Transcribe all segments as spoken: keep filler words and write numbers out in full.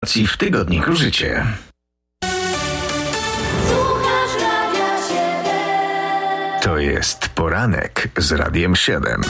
stacji w tygodniku Życie. To jest poranek z Radiem siedem.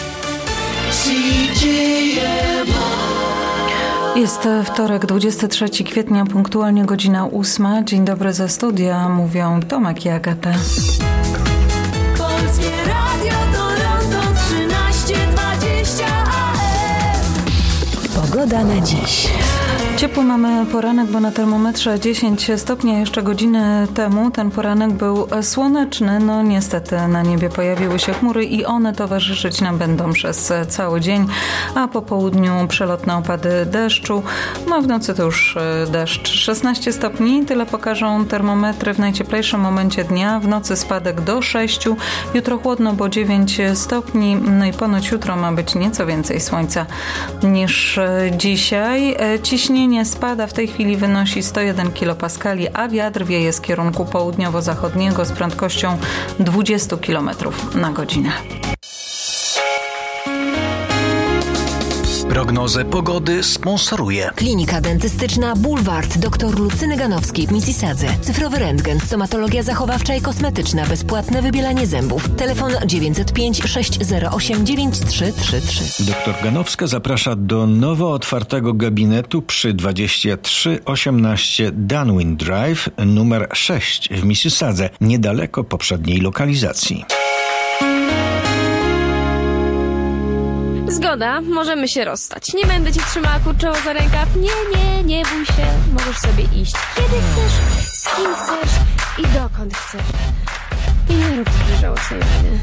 Jest wtorek, dwudziestego trzeciego kwietnia, punktualnie godzina ósma. Dzień dobry ze studia, mówią Tomek i Agata. Polskie Radio Toronto trzynaście dwadzieścia A M. Pogoda na dziś. Ciepły mamy poranek, bo na termometrze dziesięć stopni. Jeszcze godzinę temu ten poranek był słoneczny. No niestety na niebie pojawiły się chmury i one towarzyszyć nam będą przez cały dzień, a po południu przelotne opady deszczu. No w nocy to już deszcz. szesnaście stopni, tyle pokażą termometry w najcieplejszym momencie dnia. W nocy spadek do sześciu. Jutro chłodno, bo dziewięć stopni. No i ponoć jutro ma być nieco więcej słońca niż dzisiaj. Ciśnienie spada, w tej chwili wynosi sto jeden kilopaskali, a wiatr wieje z kierunku południowo-zachodniego z prędkością dwadzieścia kilometrów na godzinę. Prognozę pogody sponsoruje Klinika dentystyczna Boulevard dr Lucyny Ganowskiej w Mississadze. Cyfrowy rentgen, stomatologia zachowawcza i kosmetyczna, bezpłatne wybielanie zębów. Telefon dziewięćset pięć sześć zero osiem dziewięć trzy trzy trzy. Doktor Ganowska zaprasza do nowo otwartego gabinetu przy dwadzieścia trzy osiemnaście Dunwin Drive numer sześć w Mississadze, niedaleko poprzedniej lokalizacji. Zgoda, możemy się rozstać. Nie będę cię trzymała kurczowo za rękaw. Nie, nie, nie bój się. Możesz sobie iść kiedy chcesz, z kim chcesz i dokąd chcesz. I nie rób takiej żałosnej miny.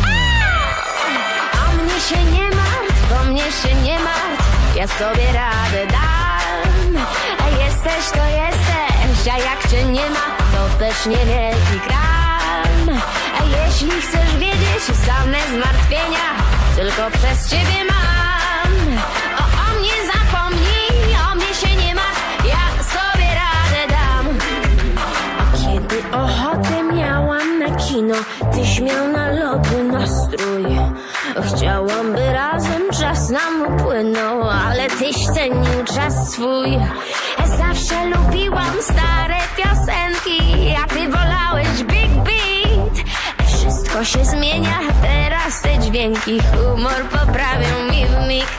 O mnie się nie martw, o mnie się nie martw. Ja sobie radę dam. A jesteś to jesteś, a jak cię nie ma, to też niewielki kram. A jeśli chcesz wiedzieć same zmartwienia, tylko przez ciebie mam. O, o mnie zapomnij, o mnie się nie martw, ja sobie radę dam. A kiedy ochotę miałam na kino, tyś miał na lody nastrój. Chciałam, by razem czas nam upłynął, ale tyś cenił czas swój. Zawsze lubiłam stare piosenki, a ty wolałeś Big Beat. Wszystko się zmienia, teraz te dźwięki humor poprawią mi w mig.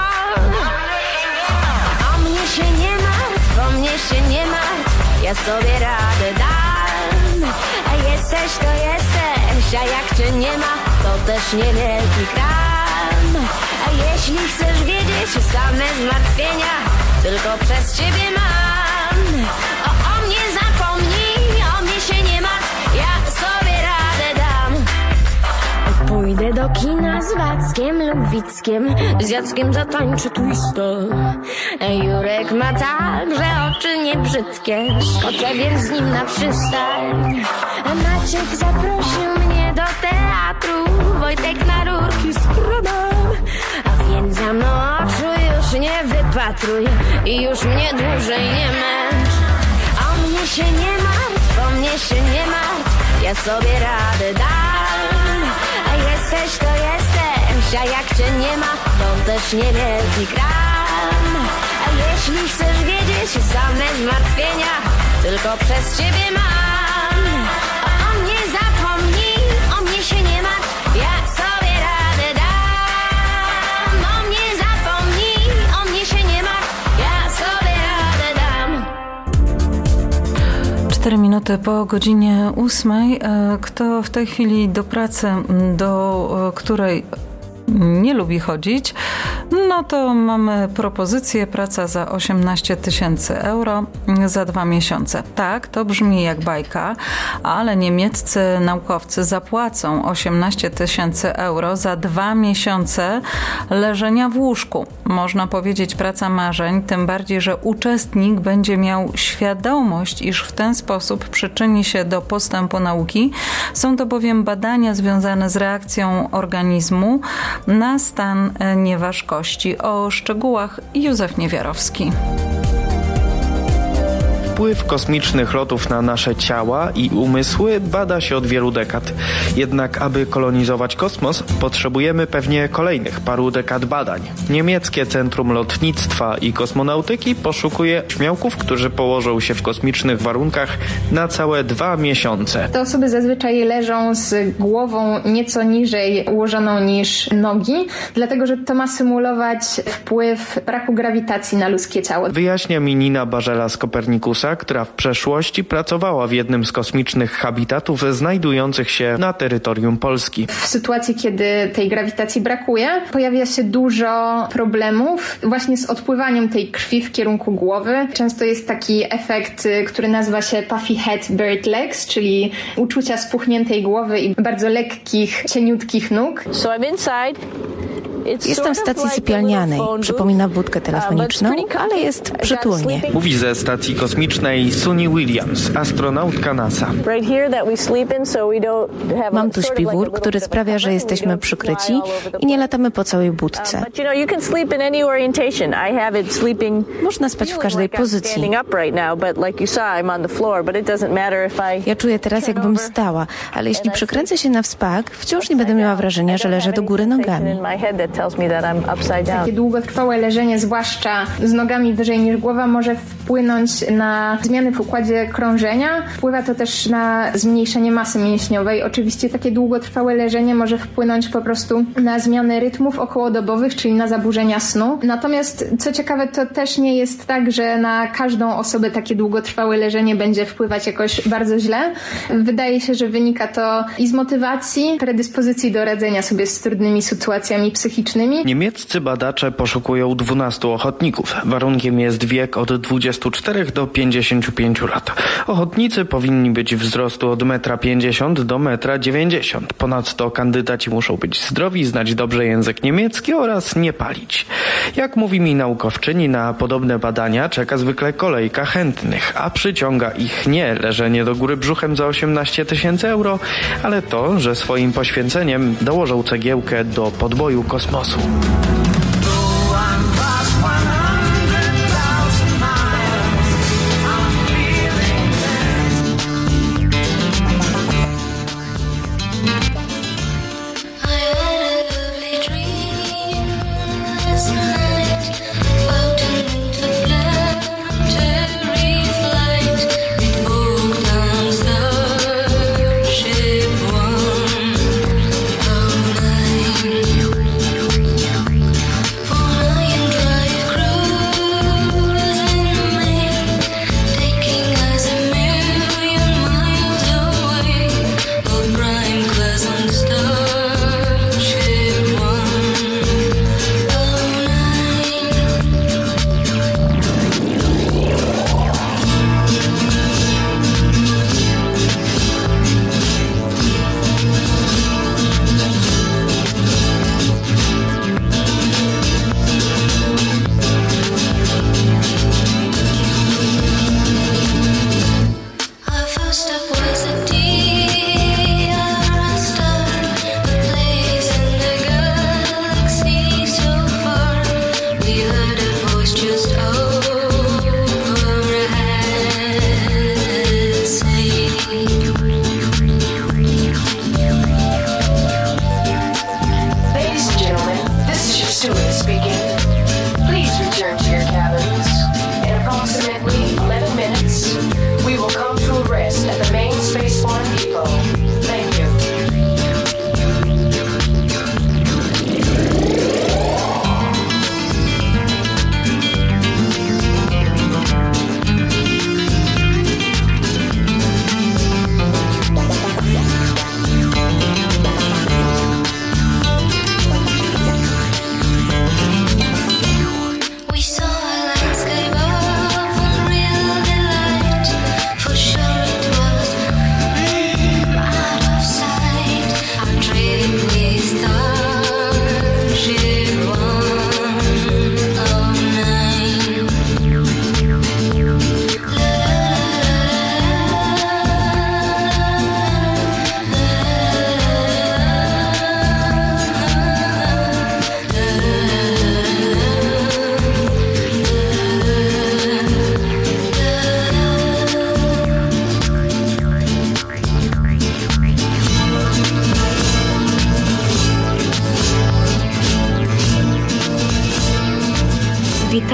O mnie się nie martw, o mnie się nie martw, ja sobie radę dam. A jesteś to jesteś, a jak cię nie ma, to też niewielki kram. A jeśli chcesz wiedzieć same zmartwienia, tylko przez ciebie mam. O, o mnie zapomnij, o mnie się nie martw, ja sobie radę dam. Pójdę do kina z Wackiem lub Wickiem, z Jackiem zatańczę twista. Jurek ma tak, że oczy niebrzydkie, skoczę więc z nim na przystań. Maciek zaprosił mnie do teatru, Wojtek na rurki z krabem. A więc za mną oczu już nie wypatruj i już mnie dłużej nie męcz. O mnie się nie martw, o mnie się nie martw, ja sobie radę dam. A jesteś to jesteś, a jak cię nie ma, to też niewielki kram. A jeśli chcesz wiedzieć same zmartwienia, tylko przez ciebie mam. O, o mnie zapomnij, o mnie się nie martw, ja sobie radę dam. O mnie zapomnij, o mnie się nie martw, ja sobie radę dam. Cztery minuty po godzinie ósmej. Kto w tej chwili do pracy, do której nie lubi chodzić, no to mamy propozycję praca za osiemnaście tysięcy euro za dwa miesiące. Tak, to brzmi jak bajka, ale niemieccy naukowcy zapłacą osiemnaście tysięcy euro za dwa miesiące leżenia w łóżku. Można powiedzieć praca marzeń, tym bardziej, że uczestnik będzie miał świadomość, iż w ten sposób przyczyni się do postępu nauki. Są to bowiem badania związane z reakcją organizmu na stan nieważkości. O szczegółach Józef Niewiarowski. Wpływ kosmicznych lotów na nasze ciała i umysły bada się od wielu dekad. Jednak aby kolonizować kosmos, potrzebujemy pewnie kolejnych paru dekad badań. Niemieckie Centrum Lotnictwa i Kosmonautyki poszukuje śmiałków, którzy położą się w kosmicznych warunkach na całe dwa miesiące. Te osoby zazwyczaj leżą z głową nieco niżej ułożoną niż nogi, dlatego że to ma symulować wpływ braku grawitacji na ludzkie ciało. Wyjaśnia mi Nina Barzela z Kopernikusa, która w przeszłości pracowała w jednym z kosmicznych habitatów znajdujących się na terytorium Polski. W sytuacji, kiedy tej grawitacji brakuje, pojawia się dużo problemów właśnie z odpływaniem tej krwi w kierunku głowy. Często jest taki efekt, który nazywa się puffy head, bird legs, czyli uczucia spuchniętej głowy i bardzo lekkich, cieniutkich nóg. So I'm inside. Jestem w stacji sypialnianej. Przypomina budkę telefoniczną, ale jest przytulnie. Mówi ze stacji kosmicznej Suni Williams, astronautka NASA. Mam tu śpiwór, który sprawia, że jesteśmy przykryci i nie latamy po całej budce. Można spać w każdej pozycji. Ja czuję teraz, jakbym stała, ale jeśli przekręcę się na wspak, wciąż nie będę miała wrażenia, że leżę do góry nogami. Takie długotrwałe leżenie, zwłaszcza z nogami wyżej niż głowa, może wpłynąć na zmiany w układzie krążenia. Wpływa to też na zmniejszenie masy mięśniowej. Oczywiście takie długotrwałe leżenie może wpłynąć po prostu na zmiany rytmów okołodobowych, czyli na zaburzenia snu. Natomiast co ciekawe, to też nie jest tak, że na każdą osobę takie długotrwałe leżenie będzie wpływać jakoś bardzo źle. Wydaje się, że wynika to i z motywacji, predyspozycji do radzenia sobie z trudnymi sytuacjami psychicznymi. Niemieccy badacze poszukują dwunastu ochotników. Warunkiem jest wiek od dwudziestu czterech do pięćdziesięciu pięciu lat. Ochotnicy powinni być wzrostu od metra pięćdziesiąt do metra dziewięćdziesiąt. Ponadto kandydaci muszą być zdrowi, znać dobrze język niemiecki oraz nie palić. Jak mówi mi naukowczyni, na podobne badania czeka zwykle kolejka chętnych, a przyciąga ich nie leżenie do góry brzuchem za osiemnaście tysięcy euro, ale to, że swoim poświęceniem dołożą cegiełkę do podboju kosmosu.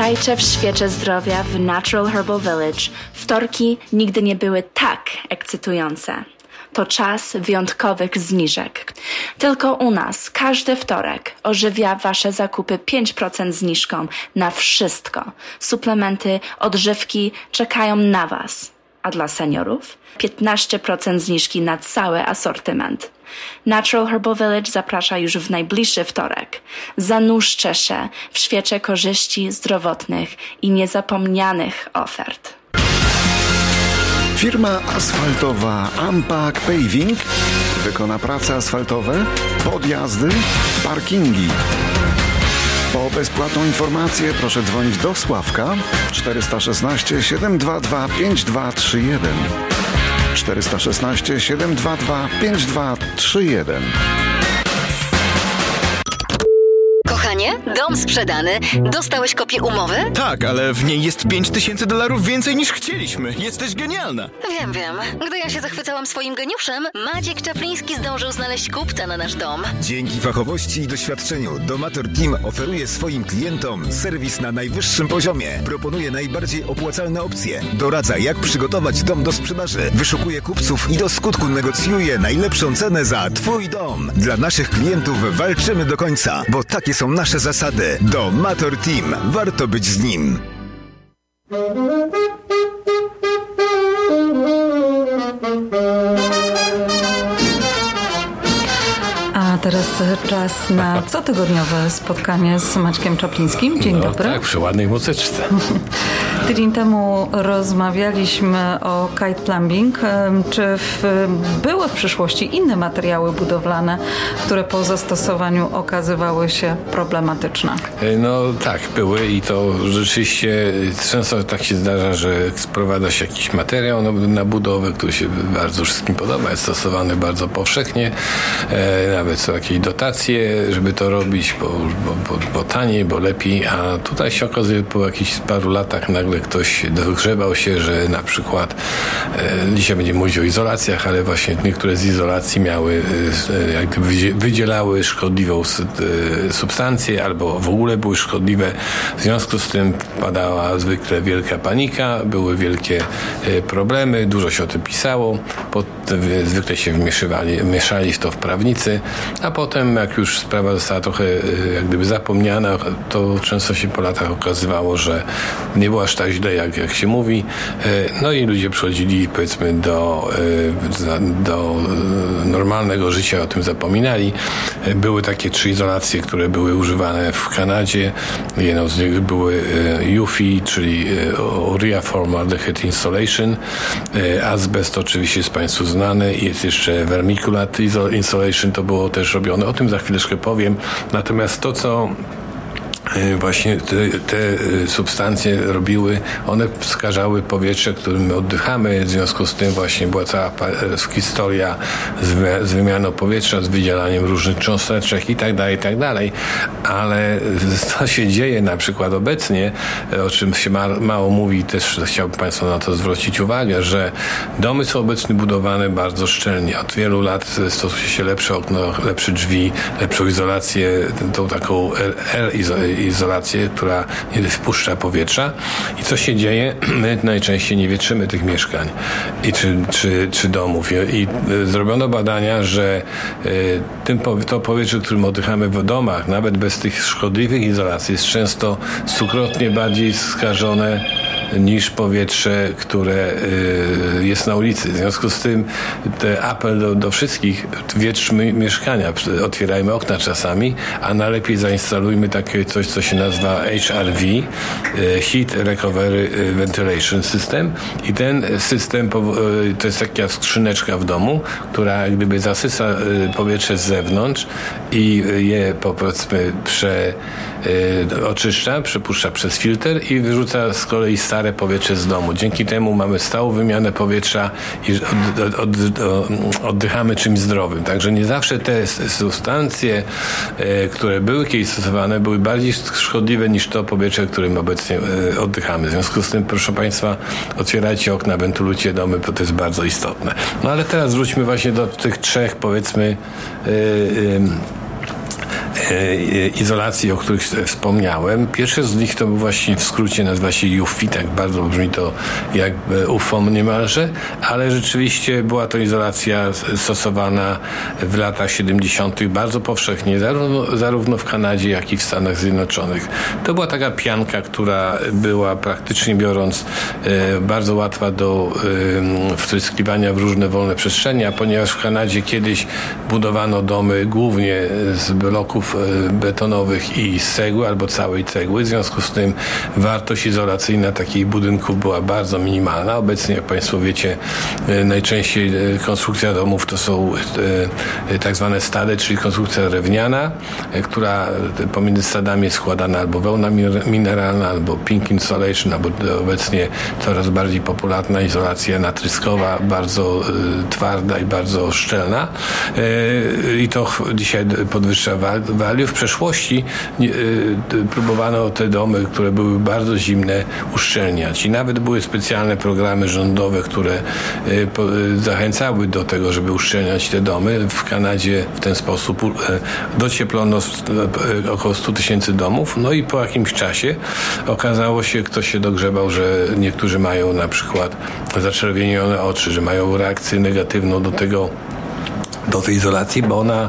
Witajcie w świecie zdrowia w Natural Herbal Village. Wtorki nigdy nie były tak ekscytujące. To czas wyjątkowych zniżek. Tylko u nas każdy wtorek ożywia Wasze zakupy pięć procent zniżką na wszystko. Suplementy, odżywki czekają na Was. A dla seniorów piętnaście procent zniżki na cały asortyment. Natural Herbal Village zaprasza już w najbliższy wtorek. Zanurzcie się w świecie korzyści zdrowotnych i niezapomnianych ofert. Firma asfaltowa Ampac Paving wykona prace asfaltowe, podjazdy, parkingi. Po bezpłatną informację proszę dzwonić do Sławka czterysta szesnaście siedem dwa dwa pięć dwa trzy jeden. czterysta szesnaście siedem dwa dwa pięć dwa trzy jeden. Kochanie, dom sprzedany. Dostałeś kopię umowy? Tak, ale w niej jest pięć tysięcy dolarów więcej niż chcieliśmy. Jesteś genialna. Wiem, wiem. Gdy ja się zachwycałam swoim geniuszem, Maciek Czapliński zdążył znaleźć kupca na nasz dom. Dzięki fachowości i doświadczeniu Domator Team oferuje swoim klientom serwis na najwyższym poziomie. Proponuje najbardziej opłacalne opcje. Doradza, jak przygotować dom do sprzedaży. Wyszukuje kupców i do skutku negocjuje najlepszą cenę za Twój dom. Dla naszych klientów walczymy do końca, bo takie są nasze zasady. Domator Team. Warto być z nim. A teraz czas na cotygodniowe spotkanie z Maćkiem Czaplińskim. Dzień no, dobry. Tak, przy ładnej muzyczce. Tydzień temu rozmawialiśmy o kite plumbing. Czy w, były w przyszłości inne materiały budowlane, które po zastosowaniu okazywały się problematyczne? No tak, były i to rzeczywiście często tak się zdarza, że sprowadza się jakiś materiał na, na budowę, który się bardzo wszystkim podoba, jest stosowany bardzo powszechnie. E, nawet są jakieś dotacje, żeby to robić, bo, bo, bo, bo taniej, bo lepiej, a tutaj się okazuje po jakichś paru latach nagle ktoś dogrzebał się, że na przykład e, dzisiaj będziemy mówić o izolacjach, ale właśnie niektóre z izolacji miały, e, jak gdyby wydzielały szkodliwą e, substancję albo w ogóle były szkodliwe. W związku z tym padała zwykle wielka panika, były wielkie e, problemy, dużo się o tym pisało, pod, e, zwykle się wmieszywali, mieszali w to wprawnicy, a potem jak już sprawa została trochę e, jak gdyby zapomniana, to często się po latach okazywało, że nie było aż tak źle, jak, jak się mówi. No i ludzie przechodzili, powiedzmy, do, do normalnego życia, o tym zapominali. Były takie trzy izolacje, które były używane w Kanadzie. Jedną z nich były U F I, czyli Urea Formaldehyde Insulation. Azbest oczywiście jest Państwu znany. Jest jeszcze Vermiculate Insulation, to było też robione. O tym za chwileczkę powiem. Natomiast to, co właśnie te, te substancje robiły, one skażały powietrze, którym my oddychamy, w związku z tym właśnie była cała historia z, z wymianą powietrza, z wydzielaniem różnych cząsteczek i tak dalej, i tak dalej, ale co się dzieje na przykład obecnie, o czym się ma, mało mówi, też chciałbym Państwu na to zwrócić uwagę, że domy są obecnie budowane bardzo szczelnie. Od wielu lat stosuje się lepsze okno, lepsze drzwi, lepszą izolację, tą taką izolację, która nie wpuszcza powietrza. I co się dzieje? My najczęściej nie wietrzymy tych mieszkań i czy, czy, czy domów. I, i zrobiono badania, że y, tym, to powietrze, którym oddychamy w domach, nawet bez tych szkodliwych izolacji, jest często stukrotnie bardziej skażone niż powietrze, które y, jest na ulicy. W związku z tym ten apel do, do wszystkich, wietrzmy mieszkania, otwierajmy okna czasami, a najlepiej zainstalujmy takie coś, co się nazywa H R V, y, Heat Recovery Ventilation System, i ten system y, to jest taka skrzyneczka w domu, która gdyby zasysa y, powietrze z zewnątrz i y, je powiedzmy prze y, oczyszcza, przepuszcza przez filtr i wyrzuca z kolei stare powietrze z domu. Dzięki temu mamy stałą wymianę powietrza i od, od, od, oddychamy czymś zdrowym. Także nie zawsze te substancje, e, które były kiedyś stosowane, były bardziej szkodliwe niż to powietrze, którym obecnie e, oddychamy. W związku z tym, proszę Państwa, otwierajcie okna, wentylujcie domy, bo to jest bardzo istotne. No ale teraz wróćmy właśnie do tych trzech, powiedzmy, e, e, izolacji, o których wspomniałem. Pierwszy z nich to był właśnie, w skrócie nazywa się U F I, tak bardzo brzmi to jak U F O M niemalże, ale rzeczywiście była to izolacja stosowana w latach siedemdziesiątych bardzo powszechnie, zarówno, zarówno w Kanadzie, jak i w Stanach Zjednoczonych. To była taka pianka, która była praktycznie biorąc e, bardzo łatwa do e, wtryskiwania w różne wolne przestrzenie, a ponieważ w Kanadzie kiedyś budowano domy głównie z bloków e, betonowych i z cegły albo całej cegły, w związku z tym wartość izolacyjna takich budynków była bardzo minimalna. Obecnie, jak Państwo wiecie, e, najczęściej e, konstrukcja domów to są e, e, tak zwane stady, czyli konstrukcja drewniana, e, która e, pomiędzy stadami jest składana albo wełna mineralna, albo pink insulation, albo obecnie coraz bardziej popularna izolacja natryskowa, bardzo y, twarda i bardzo szczelna. Y, I to dzisiaj podwyższa value. W przeszłości y, y, próbowano te domy, które były bardzo zimne, uszczelniać. I nawet były specjalne programy rządowe, które y, po, y, zachęcały do tego, żeby uszczelniać te domy. W Kanadzie w ten sposób y, docieplono y, około sto tysięcy domów. No i po jakimś czasie okazało się, ktoś się dogrzebał, że niektórzy mają na przykład zaczerwienione oczy, że mają reakcję negatywną do tego, do tej izolacji, bo ona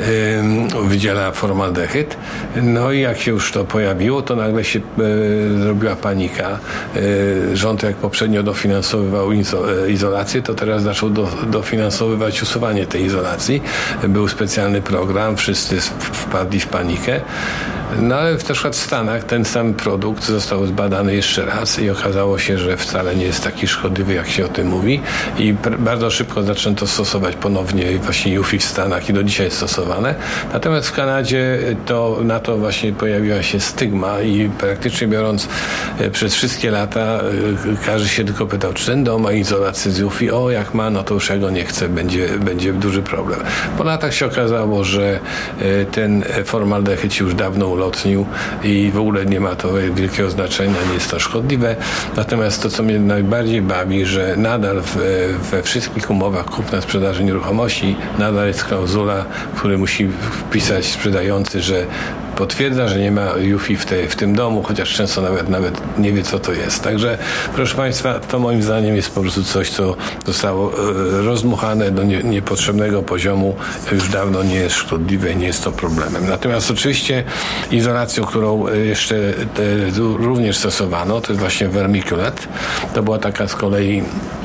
y, wydziela formaldehyd. No i jak się już to pojawiło, to nagle się y, zrobiła panika. Y, rząd jak poprzednio dofinansowywał izo, y, izolację, to teraz zaczął do, dofinansowywać usuwanie tej izolacji. Był specjalny program, wszyscy wpadli w panikę. No ale w, na przykład w Stanach ten sam produkt został zbadany jeszcze raz i okazało się, że wcale nie jest taki szkodliwy, jak się o tym mówi, i pr- bardzo szybko zaczęto stosować ponownie właśnie U F I w Stanach i do dzisiaj jest stosowane. Natomiast w Kanadzie to na to właśnie pojawiła się stygma i praktycznie biorąc przez wszystkie lata każdy się tylko pytał, czy ten dom ma izolację z U F I. O, jak ma, no to już ja go nie chcę, będzie, będzie duży problem. Po latach się okazało, że ten formaldehyd się już dawno ulotnił i w ogóle nie ma to wielkiego znaczenia, nie jest to szkodliwe. Natomiast to, co mnie najbardziej bawi, że nadal w, we wszystkich umowach kupna sprzedaży nieruchomości nadal jest klauzula, który musi wpisać sprzedający, że potwierdza, że nie ma U F I w, te, w tym domu, chociaż często nawet, nawet nie wie, co to jest. Także, proszę Państwa, to moim zdaniem jest po prostu coś, co zostało e, rozdmuchane do nie, niepotrzebnego poziomu. Już dawno nie jest szkodliwe, nie jest to problemem. Natomiast oczywiście izolacją, którą jeszcze e, również stosowano, to jest właśnie vermiculate. To była taka z kolei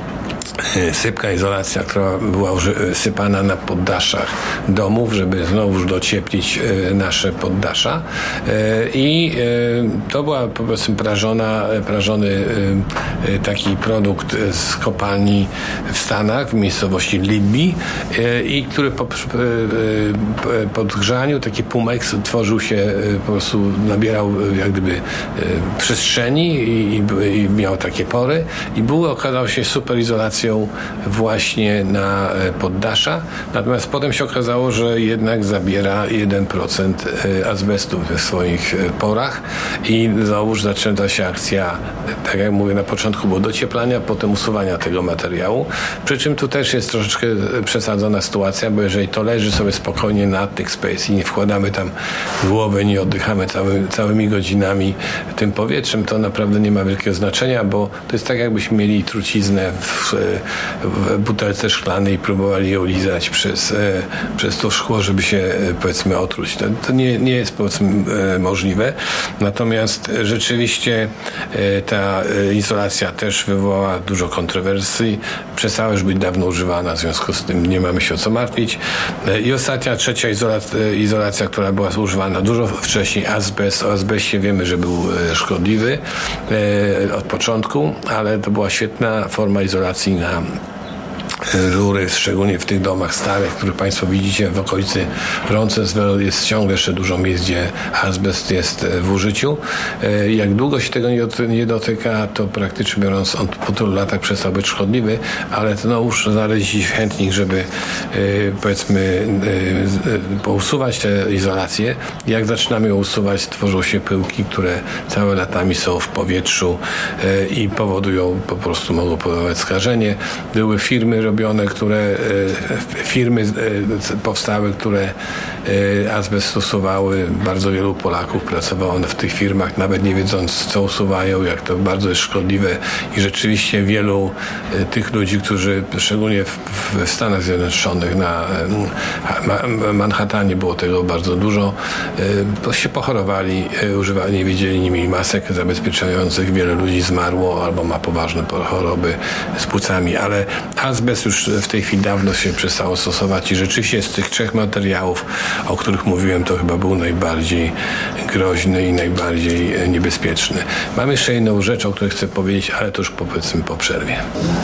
sypka izolacja, która była sypana na poddaszach domów, żeby znowuż docieplić nasze poddasza. I to była po prostu prażona, prażony taki produkt z kopalni w Stanach, w miejscowości Libby, i który po, po odgrzaniu taki pumeks tworzył się, po prostu nabierał jak gdyby przestrzeni i, i miał takie pory i był, okazał się super izolacją właśnie na poddasza. Natomiast potem się okazało, że jednak zabiera jeden procent azbestu we swoich porach i znowuż zaczęta się akcja, tak jak mówię na początku, było docieplania, potem usuwania tego materiału. Przy czym tu też jest troszeczkę przesadzona sytuacja, bo jeżeli to leży sobie spokojnie na attic space i nie wkładamy tam głowy, nie oddychamy cały, całymi godzinami tym powietrzem, to naprawdę nie ma wielkiego znaczenia, bo to jest tak, jakbyśmy mieli truciznę w w butelce szklanej i próbowali ją lizać przez, e, przez to szkło, żeby się e, powiedzmy otruć. To, to nie, nie jest powiedzmy e, możliwe. Natomiast rzeczywiście e, ta e, izolacja też wywołała dużo kontrowersji. Przestała już być dawno używana, w związku z tym nie mamy się o co martwić. E, I ostatnia, trzecia izolacja, e, izolacja, która była używana dużo wcześniej, azbest. O azbestie wiemy, że był e, szkodliwy e, od początku, ale to była świetna forma izolacji na rury, szczególnie w tych domach starych, które Państwo widzicie w okolicy Roncesvalles, jest ciągle jeszcze dużo miejsc, gdzie azbest jest w użyciu. Jak długo się tego nie dotyka, to praktycznie biorąc on po tylu latach przestał być szkodliwy, ale to no już znaleźli chętnych, żeby powiedzmy pousuwać te izolacje. Jak zaczynamy ją usuwać, tworzą się pyłki, które całe latami są w powietrzu i powodują, po prostu mogą powodować skażenie. Były firmy robione, które firmy powstały, które azbest stosowały. Bardzo wielu Polaków pracowało w tych firmach, nawet nie wiedząc, co usuwają, jak to bardzo jest szkodliwe i rzeczywiście wielu tych ludzi, którzy szczególnie w, w Stanach Zjednoczonych na Manhattanie było tego bardzo dużo, to się pochorowali, używali, nie wiedzieli, nie mieli masek zabezpieczających, wiele ludzi zmarło albo ma poważne choroby z płucami, ale azbest już w tej chwili dawno się przestało stosować i rzeczywiście z tych trzech materiałów, o których mówiłem, to chyba był najbardziej groźny i najbardziej niebezpieczny. Mam jeszcze jedną rzecz, o której chcę powiedzieć, ale to już powiedzmy po przerwie.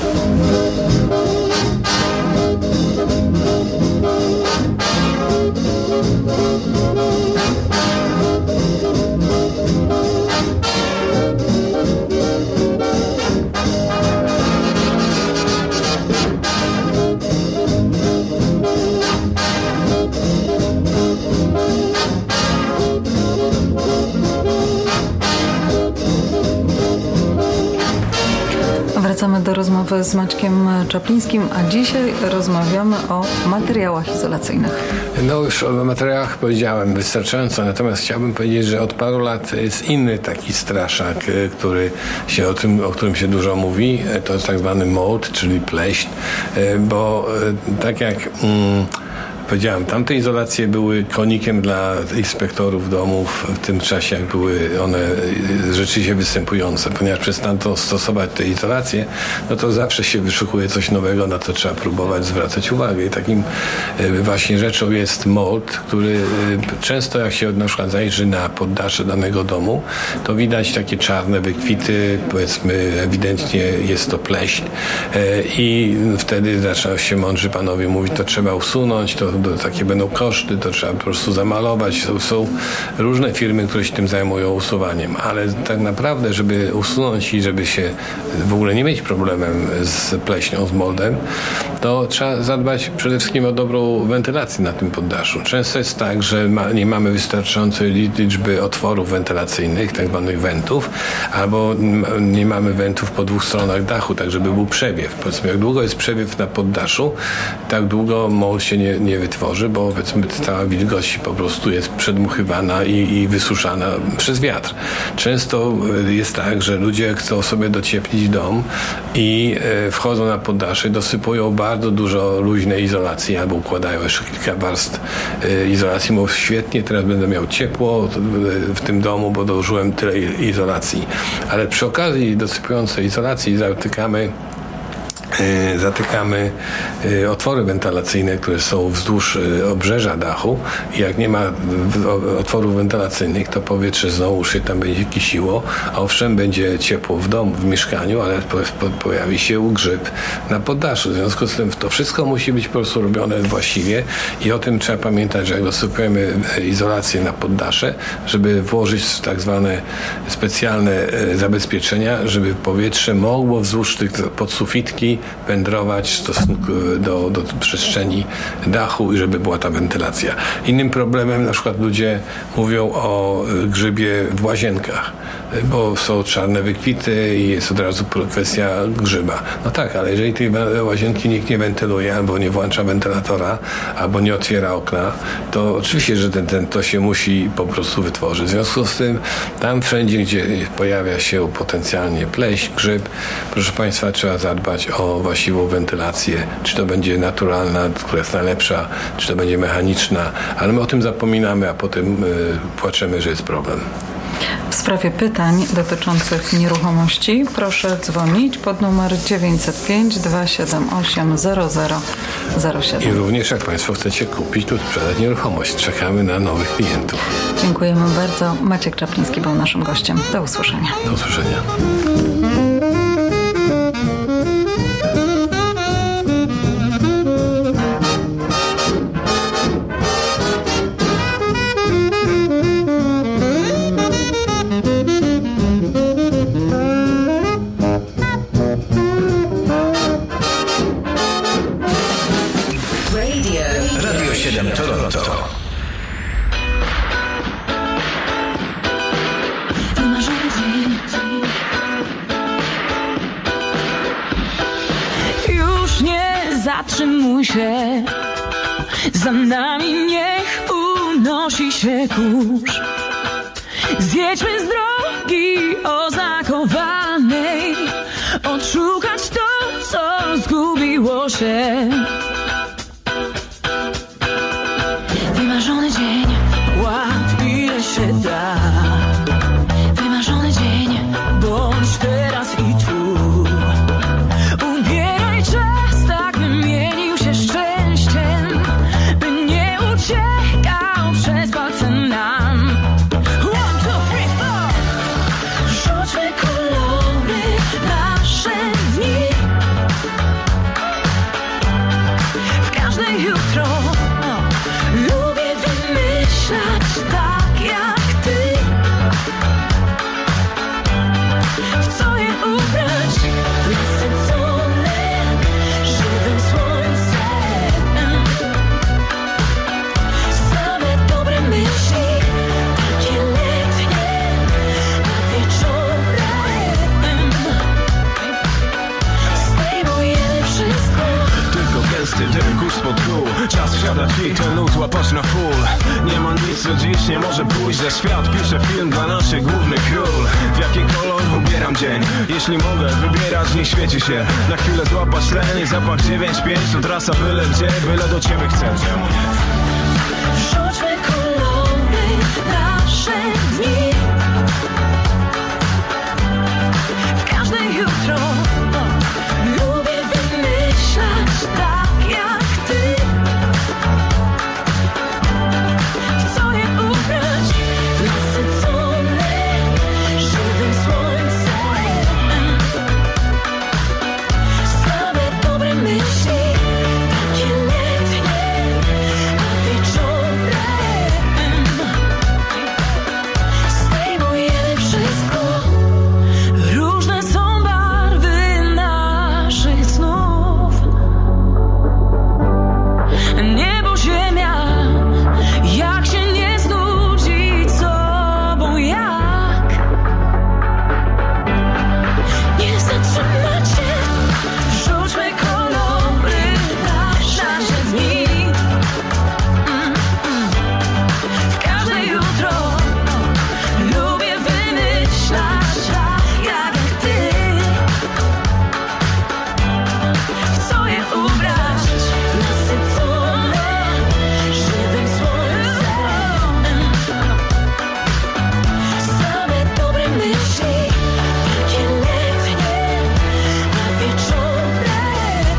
Wracamy do rozmowy z Maćkiem Czaplińskim, a dzisiaj rozmawiamy o materiałach izolacyjnych. No już o materiałach powiedziałem wystarczająco, natomiast chciałbym powiedzieć, że od paru lat jest inny taki straszak, który się o tym, o którym się dużo mówi, to jest tak zwany mold, czyli pleśń, bo tak jak mm, powiedziałem, tamte izolacje były konikiem dla inspektorów domów w tym czasie, jak były one rzeczywiście występujące. Ponieważ przestano stosować te izolacje, no to zawsze się wyszukuje coś nowego, na to trzeba próbować zwracać uwagę. I takim właśnie rzeczą jest mold, który często jak się na przykład zajrzy na poddasze danego domu, to widać takie czarne wykwity, powiedzmy ewidentnie jest to pleśń i wtedy zaczynają się mądrzy panowie mówić, to trzeba usunąć, to takie będą koszty, to trzeba po prostu zamalować. Są, są różne firmy, które się tym zajmują usuwaniem, ale tak naprawdę, żeby usunąć i żeby się w ogóle nie mieć problemem z pleśnią, z moldem, to trzeba zadbać przede wszystkim o dobrą wentylację na tym poddaszu. Często jest tak, że ma, nie mamy wystarczającej liczby otworów wentylacyjnych, tak zwanych wentów, albo nie mamy wentów po dwóch stronach dachu, tak żeby był przewiew. Powiedzmy, jak długo jest przewiew na poddaszu, tak długo mold się nie, nie wytworzy, bo powiedzmy cała wilgoć po prostu jest przedmuchywana i, i wysuszana przez wiatr. Często jest tak, że ludzie chcą sobie docieplić dom i e, wchodzą na poddasze, dosypują bardzo dużo luźnej izolacji albo układają jeszcze kilka warstw e, izolacji. Mówią, świetnie, teraz będę miał ciepło w tym domu, bo dołożyłem tyle izolacji. Ale przy okazji dosypującej izolacji zatykamy zatykamy otwory wentylacyjne, które są wzdłuż obrzeża dachu i jak nie ma otworów wentylacyjnych, to powietrze znowu się tam będzie kisiło. Owszem, będzie ciepło w domu, w mieszkaniu, ale pojawi się grzyb na poddaszu. W związku z tym to wszystko musi być po prostu robione właściwie i o tym trzeba pamiętać, że jak dosypujemy izolację na poddasze, żeby włożyć tak zwane specjalne zabezpieczenia, żeby powietrze mogło wzdłuż tych podsufitki wędrować w stosunku do, do przestrzeni dachu i żeby była ta wentylacja. Innym problemem na przykład ludzie mówią o grzybie w łazienkach, bo są czarne wykwity i jest od razu kwestia grzyba. No tak, ale jeżeli tej łazienki nikt nie wentyluje, albo nie włącza wentylatora, albo nie otwiera okna, to oczywiście, że ten, ten, to się musi po prostu wytworzyć. W związku z tym tam wszędzie, gdzie pojawia się potencjalnie pleśń, grzyb, proszę Państwa, trzeba zadbać o właściwą wentylację, czy to będzie naturalna, która jest najlepsza, czy to będzie mechaniczna, ale my o tym zapominamy, a potem y, płaczemy, że jest problem. W sprawie pytań dotyczących nieruchomości proszę dzwonić pod numer dziewięćset pięć, dwieście siedemdziesiąt osiem, zero zero zero siedem. I również jak Państwo chcecie kupić lub sprzedać nieruchomość, czekamy na nowych klientów. Dziękujemy bardzo. Maciek Czapliński był naszym gościem. Do usłyszenia. Do usłyszenia. Radio siedem Toronto. Już nie zatrzymuj się. Za nami niech unosi się kurz. Zjedźmy z drogi oznakowanej, odszukać to, co zgubiło się. Wymarzony dzień, łap ile się da. Wymarzony dzień, bądź teraz i tu. Ubieraj czas, tak wymienił się szczęściem, by nie uciekał przez palce nam. One, two, three, four. Rzućmy kolory nasze dni. W każde jutro lubię wymyślać tak jak ty. W co je ubrać? Nasycone żywym słońcem. Same dobre myśli, takie letnie, nad wieczorem. Zdejmujemy wszystko. Tylko gesty, ten kurz spod kół. Czas wsiadać i ten lód łapać na full. Nie ma nic, co dziś nie może pójść ze świat. Piszę film dla naszych głównych ról. W jaki kolor ubieram dzień? Jeśli mogę wybierać, niech świeci się. Na chwilę złapać tlen i zapach dziewięć pięć. To trasa byle gdzie, byle do ciebie chcę. Czemu nie? Rzućmy kolory nasze dni. W każde jutro lubię wymyślać tak jak ty. W co je ubrać? Nasycone żywym słońcem. Same dobre myśli, takie letnie, nad wieczorem. Zdejmujemy wszystko. Różne są barwy naszych snów. Niebo, ziemia, jak się nie znudzić sobą, jak nie zatrzymać się. Rzućmy kolory nasze dni. Mm, mm. W każde jutro lubię wymyślać tak jak ty. W co je ubrać? Nasycone żywym słońcem. Same dobre myśli, takie letnie, nad wieczorem.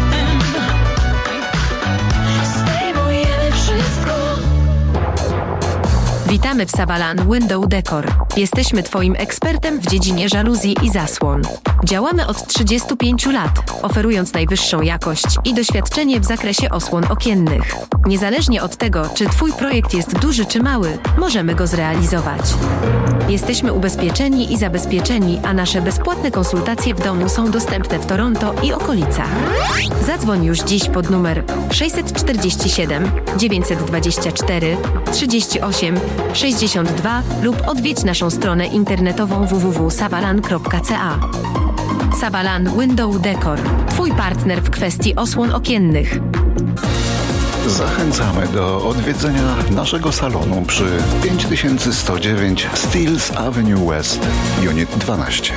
Zdejmujemy wszystko. Witamy w Savalan Window Decor. Jesteśmy Twoim ekspertem w dziedzinie żaluzji i zasłon. Działamy od trzydziestu pięciu lat, oferując najwyższą jakość i doświadczenie w zakresie osłon okiennych. Niezależnie od tego, czy Twój projekt jest duży czy mały, możemy go zrealizować. Jesteśmy ubezpieczeni i zabezpieczeni, a nasze bezpłatne konsultacje w domu są dostępne w Toronto i okolicach. Zadzwoń już dziś pod numer sześć cztery siedem dziewięć dwa cztery trzydzieści osiem sześćdziesiąt dwa lub odwiedź naszą stronę internetową w w w kropka savalan kropka c a. Savalan Window Decor. Twój partner w kwestii osłon okiennych. Zachęcamy do odwiedzenia naszego salonu przy pięć tysięcy sto dziewięć Steeles Avenue West, Unit dwanaście.